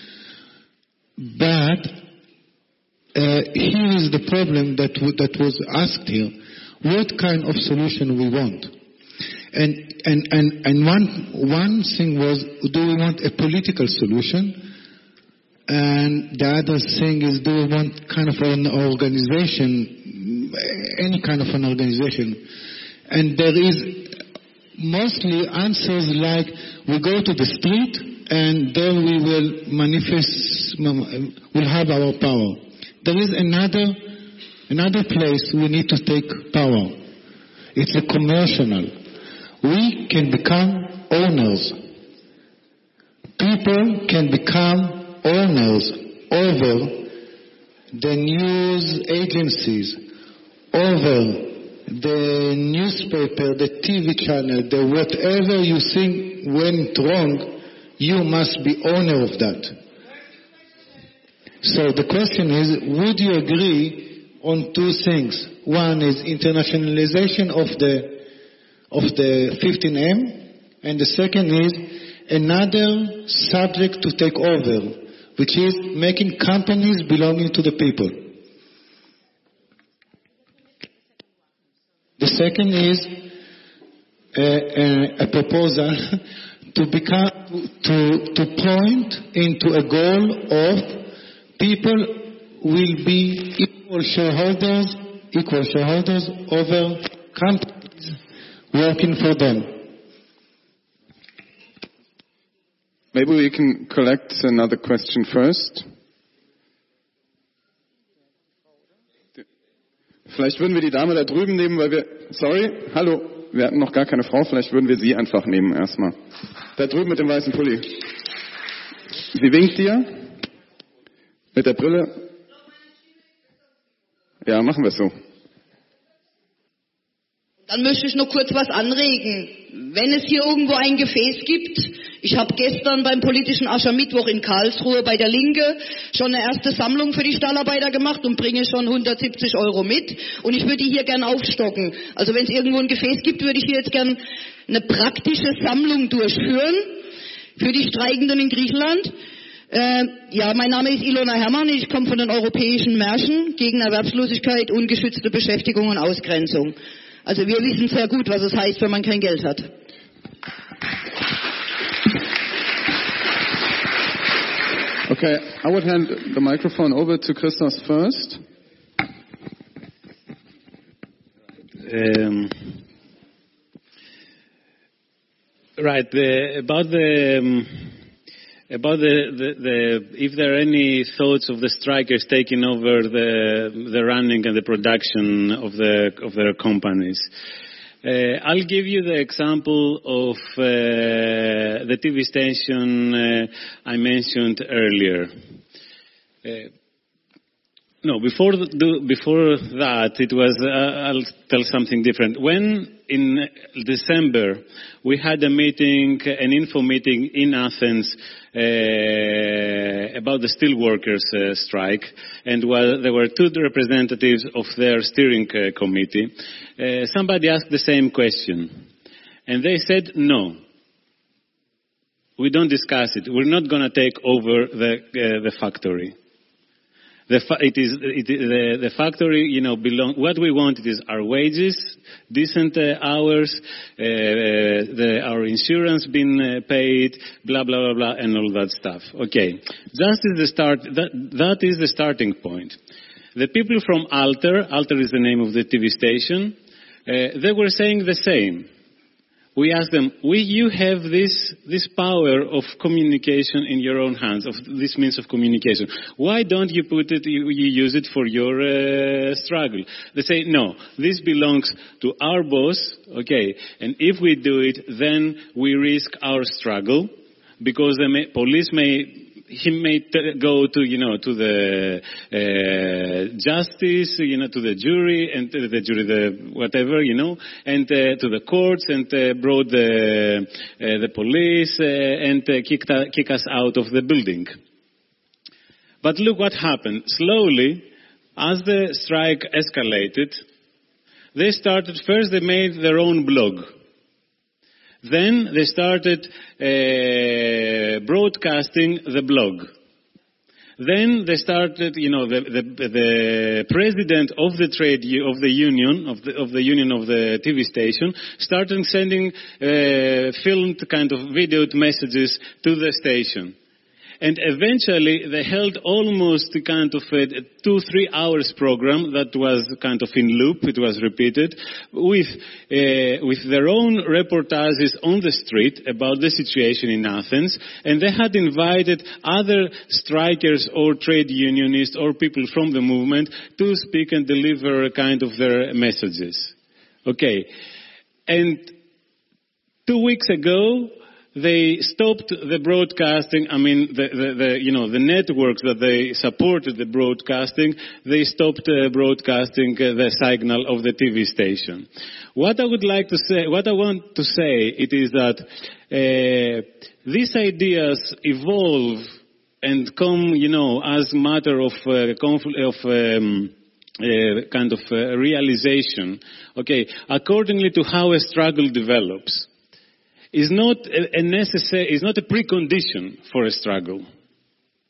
But uh, here is the problem that w- that was asked here. What kind of solution we want? And and and and one one thing was, do we want a political solution? And the other thing is, do we want kind of an organization, any kind of an organization? And there is mostly answers like, we go to the street and there we will manifest, we'll have our power. There is another, another place we need to take power. It's a commercial. We can become owners. People can become owners over the news agencies, over the newspaper, the T V channel, the whatever you think went wrong, you must be owner of that. So the question is, would you agree on two things? One is internationalization of the of the fifteen M, and the second is another subject to take over, which is making companies belonging to the people. The second is a, a, a proposal to become to to point into a goal of people will be equal shareholders, equal shareholders over companies working for them. Maybe we can collect another question first. Vielleicht würden wir die Dame da drüben nehmen, weil wir, sorry, hallo, wir hatten noch gar keine Frau, vielleicht würden wir sie einfach nehmen erstmal. Da drüben mit dem weißen Pulli. Sie winkt dir. Mit der Brille. Ja, machen wir es so. Dann möchte ich noch kurz was anregen. Wenn es hier irgendwo ein Gefäß gibt, ich habe gestern beim politischen Aschermittwoch in Karlsruhe bei der Linke schon eine erste Sammlung für die Stallarbeiter gemacht und bringe schon hundertsiebzig Euro mit. Und ich würde die hier gern aufstocken. Also wenn es irgendwo ein Gefäß gibt, würde ich hier jetzt gern eine praktische Sammlung durchführen für die Streikenden in Griechenland. Äh, ja, mein Name ist Ilona Herrmann, ich komme von den europäischen Märschen gegen Erwerbslosigkeit, ungeschützte Beschäftigung und Ausgrenzung. Also wir wissen sehr gut, was es heißt, wenn man kein Geld hat. Okay, I would hand the microphone over to Christos first. Um, right, the, about the... Um, About the, the, the, if there are any thoughts of the strikers taking over the, the running and the production of the, of their companies. Uh, I'll give you the example of uh, the T V station uh, I mentioned earlier. Uh, no, before, the, before that, it was, uh, I'll tell something different. When in December we had a meeting, an info meeting in Athens, Uh, about the steelworkers uh, strike, and while there were two representatives of their steering uh, committee, uh, somebody asked the same question, and they said, no, we don't discuss it. We're not going to take over the uh, the factory. The fa- it is it, the, the factory, you know, belong. What we want is our wages, decent uh, hours, uh, the, our insurance being uh, paid, blah blah blah blah, and all that stuff. Okay, just is the start. That that is the starting point. The people from Alter, Alter is the name of the T V station. Uh, they were saying the same. We asked them, will you have this this power of communication in your own hands, of this means of communication? Why don't you put it, you, you use it for your uh, struggle? They say, no, this belongs to our boss, okay, and if we do it, then we risk our struggle, because the may, police may, he may t- go to, you know, to the uh, justice, you know, to the jury, and to the jury, the whatever, you know, and uh, to the courts, and uh, brought the uh, the police uh, and uh, kicked, uh, kick us out of the building. But look what happened. Slowly, as the strike escalated, they started, first they made their own blog. Then they started uh, broadcasting the blog. Then they started, you know, the, the, the president of the trade of the union of the of the union of the T V station started sending uh, filmed kind of videoed messages to the station. And eventually they held almost a kind of a two, three hours program that was kind of in loop, it was repeated, with uh, with their own reportages on the street about the situation in Athens. And they had invited other strikers or trade unionists or people from the movement to speak and deliver kind of their messages. Okay. And two weeks ago, they stopped the broadcasting. I mean, the, the, the you know the networks that they supported the broadcasting. They stopped uh, broadcasting uh, the signal of the T V station. What I would like to say, what I want to say, it is that uh, these ideas evolve and come, you know, as matter of uh, confl- of. Um, Uh, kind of uh, realization, okay, accordingly to how a struggle develops, is not a, a necessary, is not a precondition for a struggle.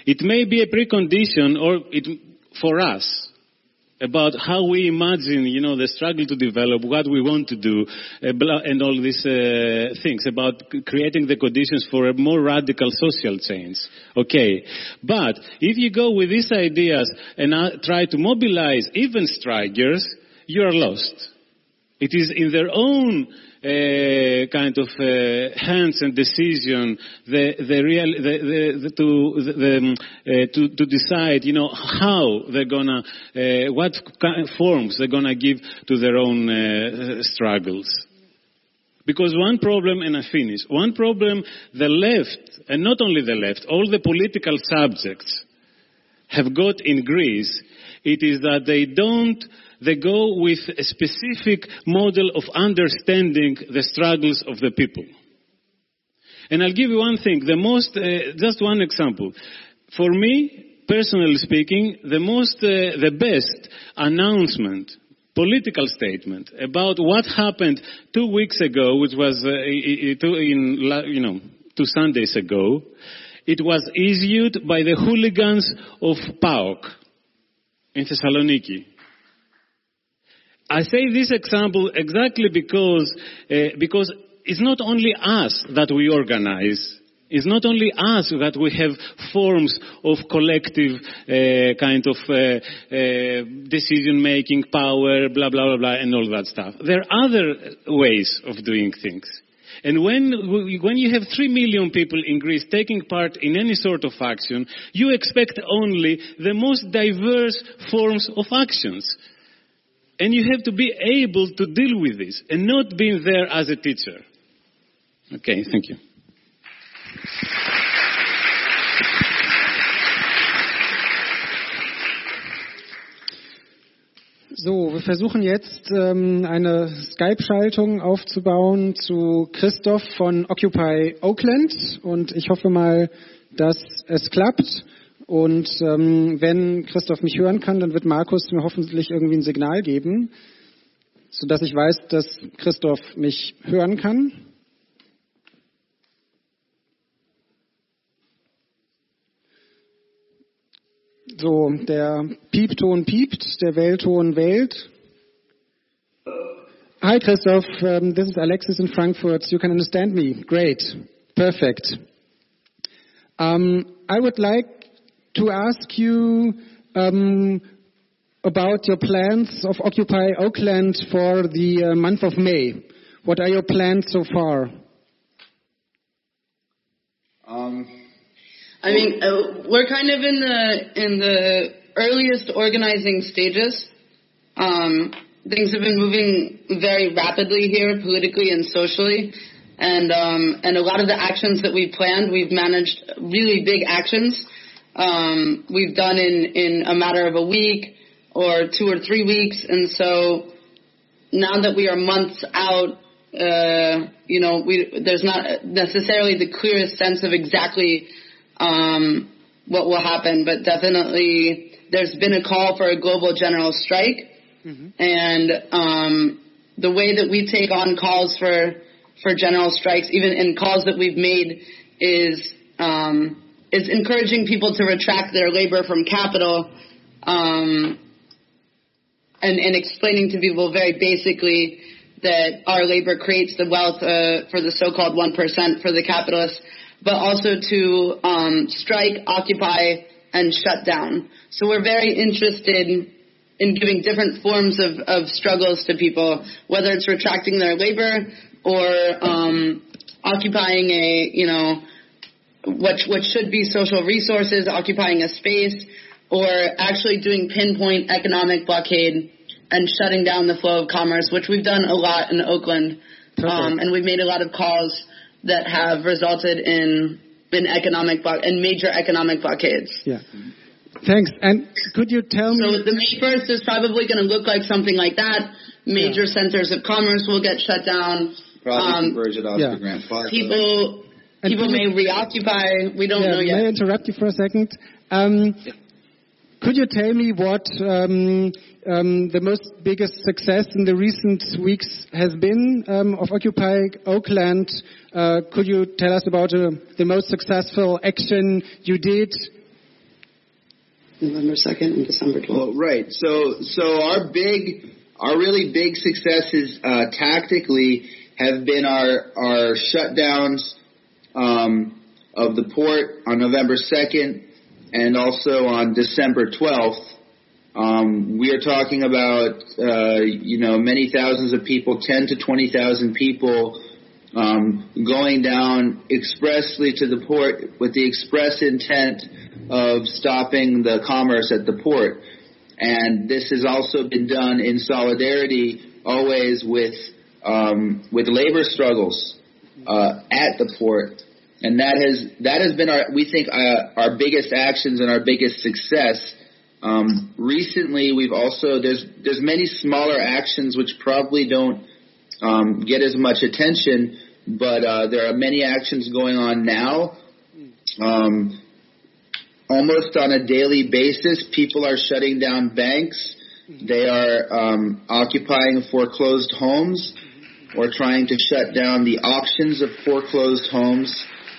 It may be a precondition or it, for us about how we imagine, you know, the struggle to develop, what we want to do, uh, and all these uh, things about creating the conditions for a more radical social change. Okay. But if you go with these ideas and uh, try to mobilize even strikers, you are lost. It is in their own uh, kind of uh, hands and decision the the real the, the, the, to the, um, uh, to to decide, you know, how they're gonna uh, what kind of forms they're gonna give to their own uh, struggles. Because one problem, and I finish. One problem, the left, and not only the left, all the political subjects have got in Greece. It is that they don't. They go with a specific model of understanding the struggles of the people. And I'll give you one thing, the most, uh, just one example. For me, personally speaking, the most, uh, the best announcement, political statement about what happened two weeks ago, which was uh, in, you know, two Sundays ago, it was issued by the hooligans of PAOK in Thessaloniki. I say this example exactly because uh, because it's not only us that we organize. It's not only us that we have forms of collective uh, kind of uh, uh, decision-making power, blah, blah, blah, blah, and all that stuff. There are other ways of doing things. And when when you have three million people in Greece taking part in any sort of action, you expect only the most diverse forms of actions. And you have to be able to deal with this and not being there as a teacher. Okay, thank you. So, wir versuchen jetzt ähm, eine Skype-Schaltung aufzubauen zu Christoph von Occupy Oakland und ich hoffe mal, dass es klappt. Und ähm, wenn Christoph mich hören kann, dann wird Markus mir hoffentlich irgendwie ein Signal geben, sodass ich weiß, dass Christoph mich hören kann. So, der Piepton piept, der Wählton wählt. Hi Christoph, um, this is Alexis in Frankfurt. You can understand me. Great. Perfect. Um, I would like to ask you um, about your plans of Occupy Oakland for the uh, month of May. What are your plans so far? Um, I mean, uh, we're kind of in the in the earliest organizing stages. Um, things have been moving very rapidly here, politically and socially, and um, and a lot of the actions that we planned, we've managed really big actions. Um, we've done in, in a matter of a week or two or three weeks. And so now that we are months out, uh, you know, we, there's not necessarily the clearest sense of exactly um, what will happen, but definitely there's been a call for a global general strike. Mm-hmm. And um, the way that we take on calls for, for general strikes, even in calls that we've made, is... Um, is encouraging people to retract their labor from capital, um, and, and explaining to people very basically that our labor creates the wealth uh, for the so-called one percent for the capitalists, but also to um, strike, occupy, and shut down. So we're very interested in giving different forms of, of struggles to people, whether it's retracting their labor or um, occupying a, you know, what what should be social resources, occupying a space, or actually doing pinpoint economic blockade and shutting down the flow of commerce, which we've done a lot in Oakland. Um, and we've made a lot of calls that have resulted in in economic blo- in major economic blockades. Yeah. Thanks. And could you tell me... So the May first is probably going to look like something like that. Major yeah. centers of commerce will get shut down. Probably converge it off the Grant Plaza. People... And People may you, reoccupy. We don't yeah, know yet. May I interrupt you for a second? Um, yeah. Could you tell me what um, um, the most biggest success in the recent weeks has been um, of Occupy Oakland? Uh, could you tell us about uh, the most successful action you did November second and December twelfth. Well, right. So, so our big, our really big successes uh, tactically have been our our shutdowns um, of the port on November second and also on December twelfth. Um, we are talking about, uh, you know, many thousands of people, ten to twenty thousand people, um, going down expressly to the port with the express intent of stopping the commerce at the port. And this has also been done in solidarity, always with um, with labor struggles uh, at the port. And that has that has been our, we think, uh, our biggest actions and our biggest success. Um, recently, we've also, there's, there's many smaller actions which probably don't, um, get as much attention, but, uh, there are many actions going on now. Um, almost on a daily basis, people are shutting down banks. They are, um, occupying foreclosed homes or trying to shut down the auctions of foreclosed homes.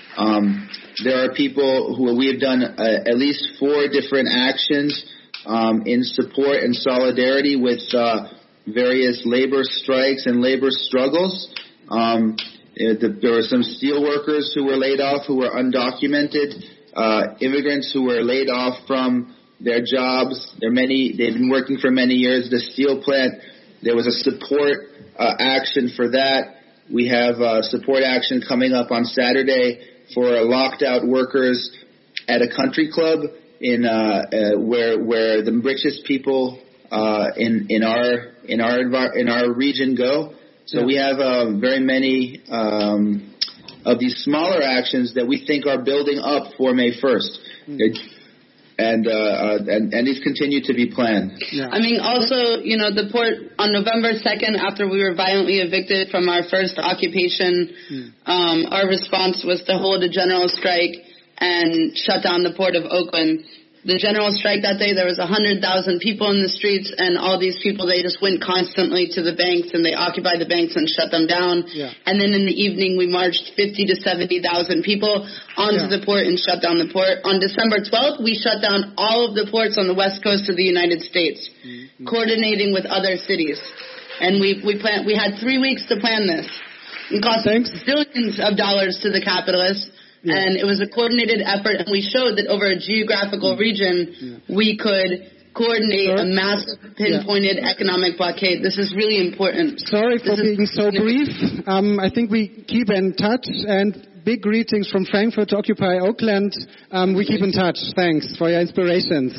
Um, there are people who we have done uh, at least four different actions um, in support and solidarity with uh, various labor strikes and labor struggles. Um, the, there were some steel workers who were laid off who were undocumented, uh, immigrants who were laid off from their jobs. There are many, they've been working for many years. The steel plant, there was a support uh, action for that. We have uh, support action coming up on Saturday for locked out workers at a country club in uh, uh, where where the richest people uh, in in our in our in our region go. So yeah. we have uh, very many um, of these smaller actions that we think are building up for May first. Mm. And, uh, uh, and and these continue to be planned. Yeah. I mean, also, you know, the port on November second, after we were violently evicted from our first occupation, mm. um, our response was to hold a general strike and shut down the port of Oakland. The general strike that day, there was one hundred thousand people in the streets, and all these people, they just went constantly to the banks, and they occupied the banks and shut them down. Yeah. And then in the evening, we marched fifty to seventy thousand people onto yeah. the port and shut down the port. On December twelfth, we shut down all of the ports on the west coast of the United States, mm-hmm. coordinating with other cities. And we we plan, we had three weeks to plan this. It cost Thanks. billions of dollars to the capitalists. Yeah. And it was a coordinated effort, and we showed that over a geographical region, yeah. we could coordinate Sorry. a massive, pinpointed yeah. economic blockade. This is really important. Sorry for this being so brief. Um, I think we keep in touch, and big greetings from Frankfurt to Occupy Oakland. Um, we keep in touch. Thanks for your inspirations.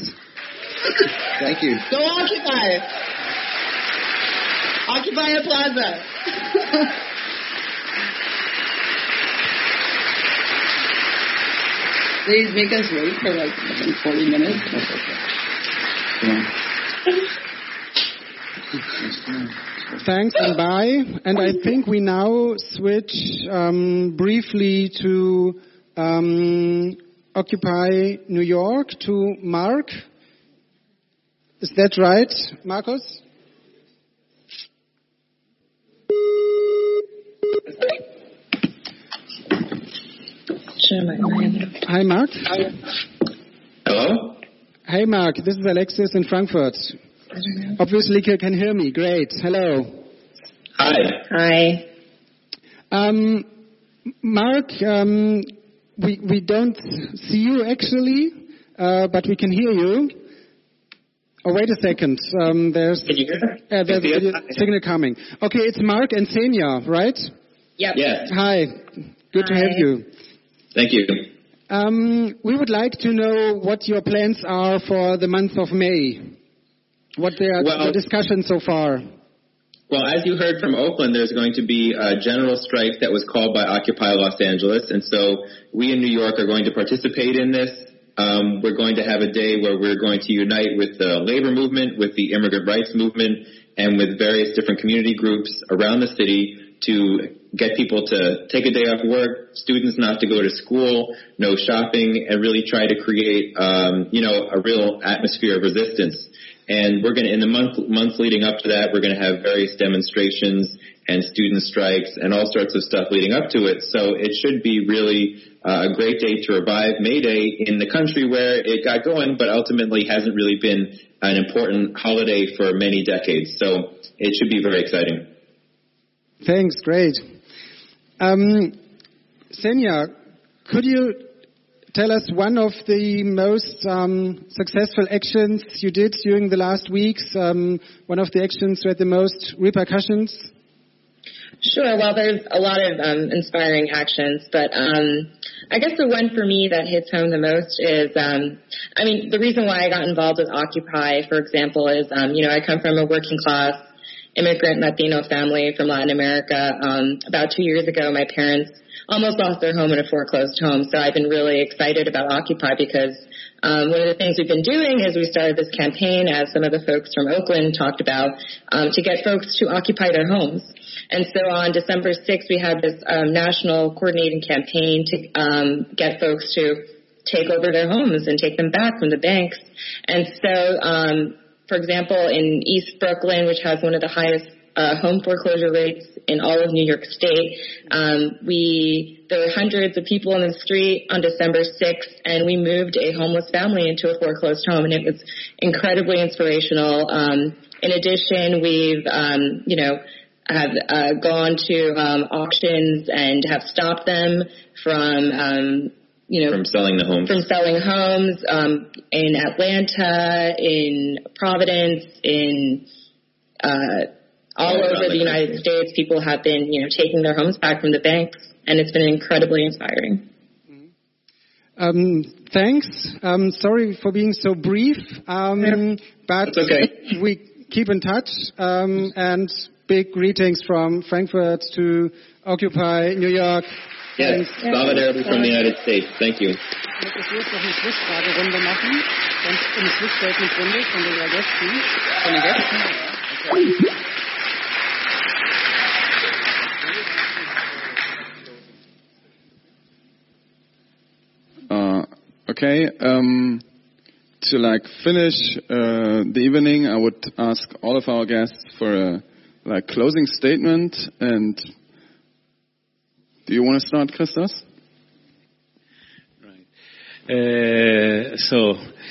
Thank you. Go Occupy! Occupy a plaza! Please make us wait for like forty minutes. Thanks and bye. And I think we now switch um, briefly to um, Occupy New York to Mark. Is that right, Marcos? Hi, Mark. Hello? Hey, Mark. This is Alexis in Frankfurt. Obviously, you can hear me. Great. Hello. Hi. Hi. Um, Mark, um, we we don't see you actually, uh, but we can hear you. Oh, wait a second. Um, there's can you hear? Uh, there's a signal coming. Okay, it's Mark and Senia, right? Yep. Yes. Hi. Good Hi. to have you. Thank you. Um, we would like to know what your plans are for the month of May. What are well, the discussions so far? Well, as you heard from Oakland, there's going to be a general strike that was called by Occupy Los Angeles, and so we in New York are going to participate in this. Um, we're going to have a day where we're going to unite with the labor movement, with the immigrant rights movement, and with various different community groups around the city to get people to take a day off work, students not to go to school, no shopping, and really try to create, um, you know, a real atmosphere of resistance. And we're going to, in the month, months leading up to that, we're going to have various demonstrations and student strikes and all sorts of stuff leading up to it. So it should be really uh, a great day to revive May Day in the country where it got going, but ultimately hasn't really been an important holiday for many decades. So it should be very exciting. Thanks, great. Um, Senja, could you tell us one of the most um, successful actions you did during the last weeks, um, one of the actions who had the most repercussions? Sure. Well, there's a lot of um, inspiring actions, but um, I guess the one for me that hits home the most is, um, I mean, the reason why I got involved with Occupy, for example, is, um, you know, I come from a working class immigrant Latino family from Latin America. Um, about two years ago, my parents almost lost their home in a foreclosed home, so I've been really excited about Occupy because um, one of the things we've been doing is we started this campaign, as some of the folks from Oakland talked about, um, to get folks to occupy their homes. And so on December sixth, we had this um, national coordinating campaign to um, get folks to take over their homes and take them back from the banks. And so, um, for example, in East Brooklyn, which has one of the highest uh, home foreclosure rates in all of New York State, um, we there were hundreds of people on the street on December sixth, and we moved a homeless family into a foreclosed home, and it was incredibly inspirational. Um, in addition, we've, um, you know, have uh, gone to um, auctions and have stopped them from, um, you know, from selling the homes. From selling homes um, in Atlanta, in Providence, in uh, all All over the, the United States. People have been, you know, taking their homes back from the banks, and it's been incredibly inspiring. Um, thanks. Um, sorry for being so brief, um, but That's okay. we keep in touch, um, and big greetings from Frankfurt to Occupy New York. Yes, solidarity from the United States. Thank you. Uh, okay. Um, to like finish uh, the evening, I would ask all of our guests for a like closing statement. And do you want to start, Christos? Right. Uh, so,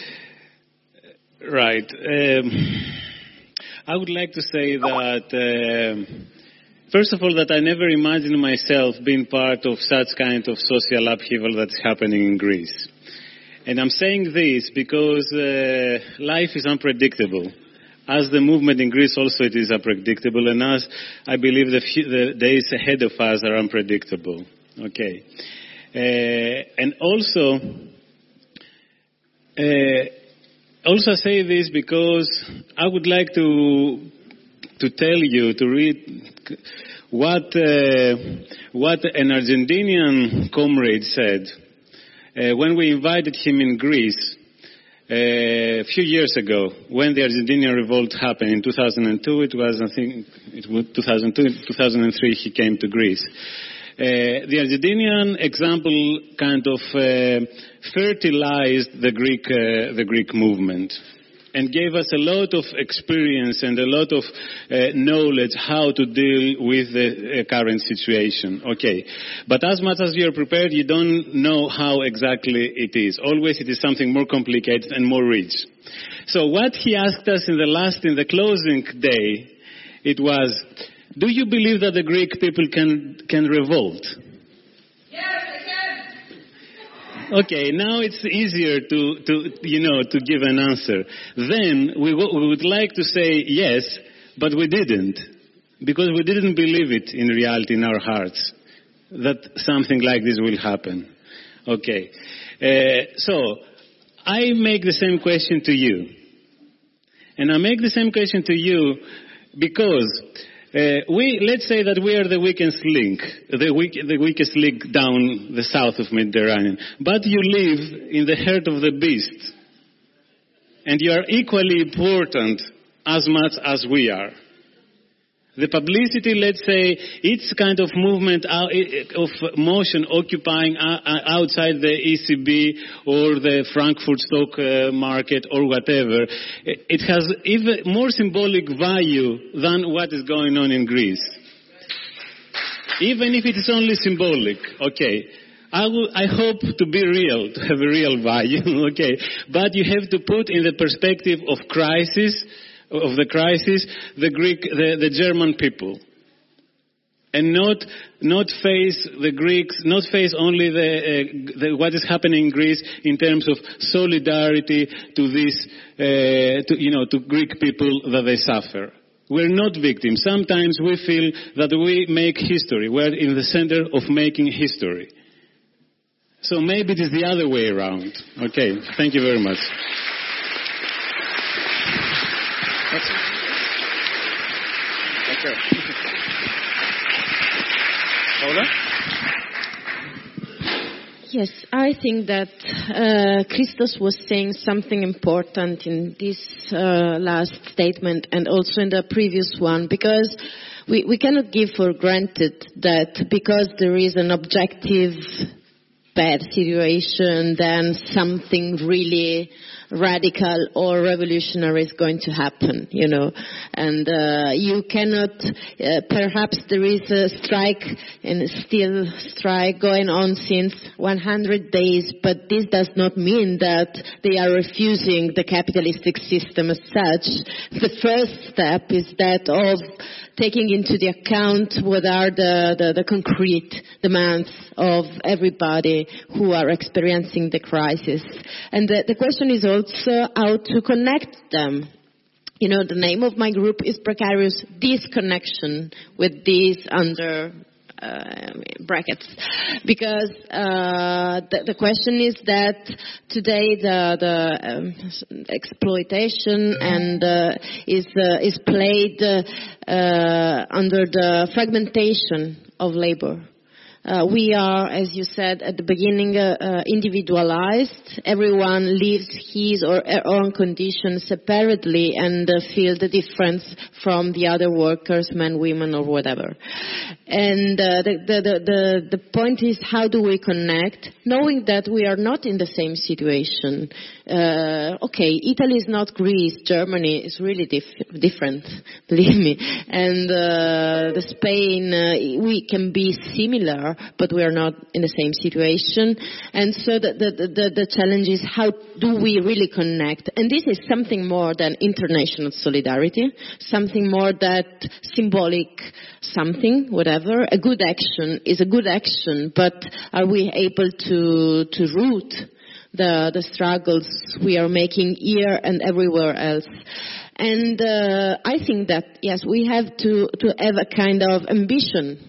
right. Um, I would like to say that, um, first of all, that I never imagined myself being part of such kind of social upheaval that's happening in Greece. And I'm saying this because uh, life is unpredictable. As the movement in Greece also it is unpredictable, and as I believe the, few, the days ahead of us are unpredictable. Okay. Uh, and also, uh, also say this because I would like to to tell you, to read what uh, what an Argentinian comrade said uh, when we invited him in Greece. Uh, a few years ago, when the Argentinian revolt happened in two thousand two, it was, I think, it was two thousand two, two thousand three, he came to Greece. Uh, the Argentinian example kind of uh, fertilized the Greek, uh, the Greek movement, and gave us a lot of experience and a lot of uh, knowledge how to deal with the uh, current situation. Okay. But as much as you're prepared, you don't know how exactly it is. Always it is something more complicated and more rich. So what he asked us in the last, in the closing day, it was, do you believe that the Greek people can, can revolt? Okay, now it's easier to, to, you know, to give an answer. Then we, w- we would like to say yes, but we didn't. Because we didn't believe it in reality in our hearts, that something like this will happen. Okay. Uh, so, I make the same question to you. And I make the same question to you because Uh, we, let's say that we are the weakest link, the, weak, the weakest link down the south of Mediterranean. But you live in the heart of the beast. And you are equally important as much as we are. The publicity, let's say, it's kind of movement of motion occupying outside the E C B or the Frankfurt stock market or whatever. It has even more symbolic value than what is going on in Greece. Even if it is only symbolic, okay. I, will, I hope to be real, to have a real value, okay. But you have to put in the perspective of crisis, of the crisis, the Greek, the, the German people. And not not face the Greeks, not face only the, uh, the what is happening in Greece in terms of solidarity to this, uh, to, you know, to Greek people that they suffer. We're not victims. Sometimes we feel that we make history. We're in the center of making history. So maybe it is the other way around. Okay, thank you very much. That's okay. Yes, I think that uh, Christos was saying something important in this uh, last statement and also in the previous one, because we, we cannot give for granted that because there is an objective bad situation, then something really radical or revolutionary is going to happen, you know. And uh, you cannot, uh, perhaps there is a strike and still strike going on since one hundred days, but this does not mean that they are refusing the capitalistic system as such. The first step is that of taking into the account what are the, the, the concrete demands of everybody who are experiencing the crisis. And the, the question is also how to connect them. You know, the name of my group is Precarious Disconnection, with these under uh, brackets, because uh, the, the question is that today the, the um, exploitation and uh, is uh, is played uh, uh, under the fragmentation of labor. Uh, we are, as you said at the beginning, uh, uh, individualized. Everyone lives his or her own condition separately and uh, feel the difference from the other workers, men, women, or whatever. And uh, the, the, the, the point is, how do we connect, knowing that we are not in the same situation? Uh, okay, Italy is not Greece. Germany is really dif- different, believe me. And uh, the Spain, uh, we can be similar, but we are not in the same situation. And so the, the, the, the challenge is, how do we really connect? And this is something more than international solidarity, something more that symbolic something, whatever. A good action is a good action, but are we able to, to root the, the struggles we are making here and everywhere else? And uh, I think that, yes, we have to, to have a kind of ambition.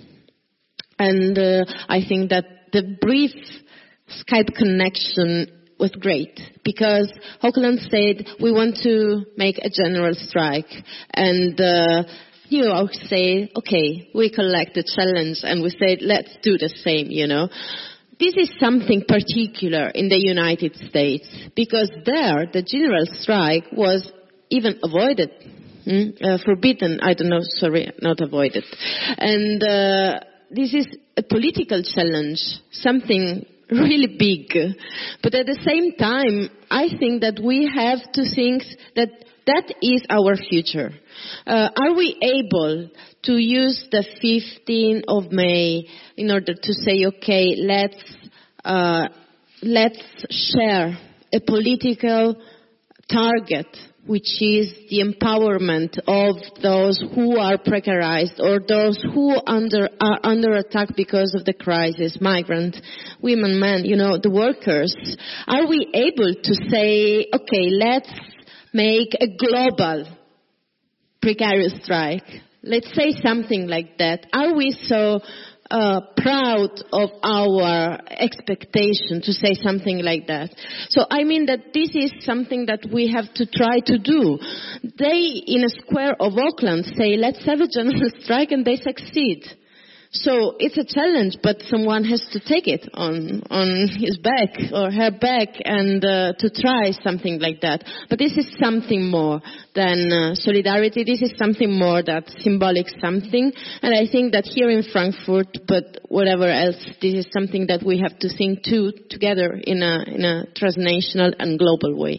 And uh, I think that the brief Skype connection was great, because Auckland said we want to make a general strike, and uh, New York say, okay, we collect the challenge, and we said, let's do the same, you know. This is something particular in the United States, because there the general strike was even avoided, hmm? uh, forbidden, I don't know, sorry, not avoided. And uh, this is a political challenge, something really big. But at the same time, I think that we have to think that that is our future. Uh, are we able to use the fifteenth of May in order to say, okay, let's uh, let's share a political target, which is the empowerment of those who are precarized or those who under, are under attack because of the crisis, migrants, women, men, you know, the workers. Are we able to say, okay, let's make a global precarious strike? Let's say something like that. Are we so Uh, proud of our expectation to say something like that? So I mean that this is something that we have to try to do. They, in a square of Auckland, say, let's have a general strike, and they succeed. So it's a challenge, but someone has to take it on on his back or her back and uh, to try something like that. But this is something more than uh, solidarity. This is something more than symbolic something. And I think that here in Frankfurt, but whatever else, this is something that we have to think too together in a in a transnational and global way.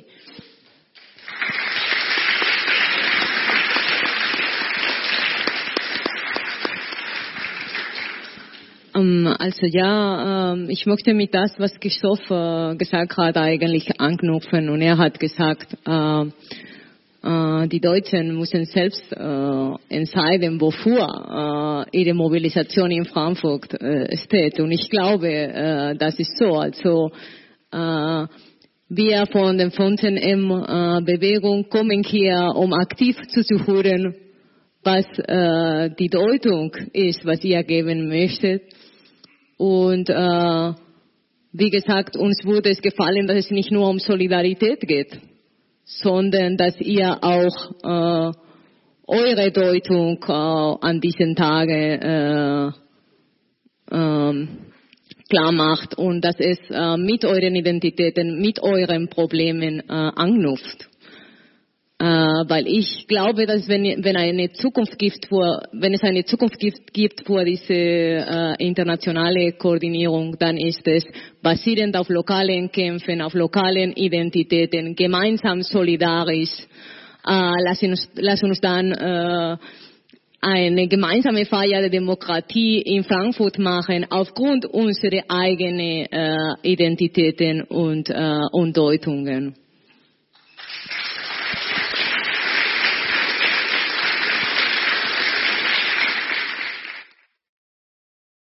Ähm, also ja, ähm, ich möchte mit das, was Christoph äh, gesagt hat, eigentlich anknüpfen. Und er hat gesagt, äh, äh, die Deutschen müssen selbst äh, entscheiden, wofür äh, ihre Mobilisation in Frankfurt äh, steht. Und ich glaube, äh, das ist so. Also äh, wir von der Fonten M äh, Bewegung kommen hier, um aktiv zuzuhören, was äh, die Deutung ist, was ihr geben möchtet. Und äh, wie gesagt, uns würde es gefallen, dass es nicht nur um Solidarität geht, sondern dass ihr auch äh, eure Deutung äh, an diesen Tagen äh, äh, klar macht und dass es äh, mit euren Identitäten, mit euren Problemen äh, anknüpft. Äh, weil ich glaube, dass wenn, wenn eine Zukunft gibt, für, wenn es eine Zukunft gibt, gibt für diese äh, internationale Koordinierung, dann ist es basierend auf lokalen Kämpfen, auf lokalen Identitäten, gemeinsam solidarisch. Äh, lass uns, lass uns dann äh, eine gemeinsame Feier der Demokratie in Frankfurt machen, aufgrund unserer eigenen äh, Identitäten und, äh, und Deutungen.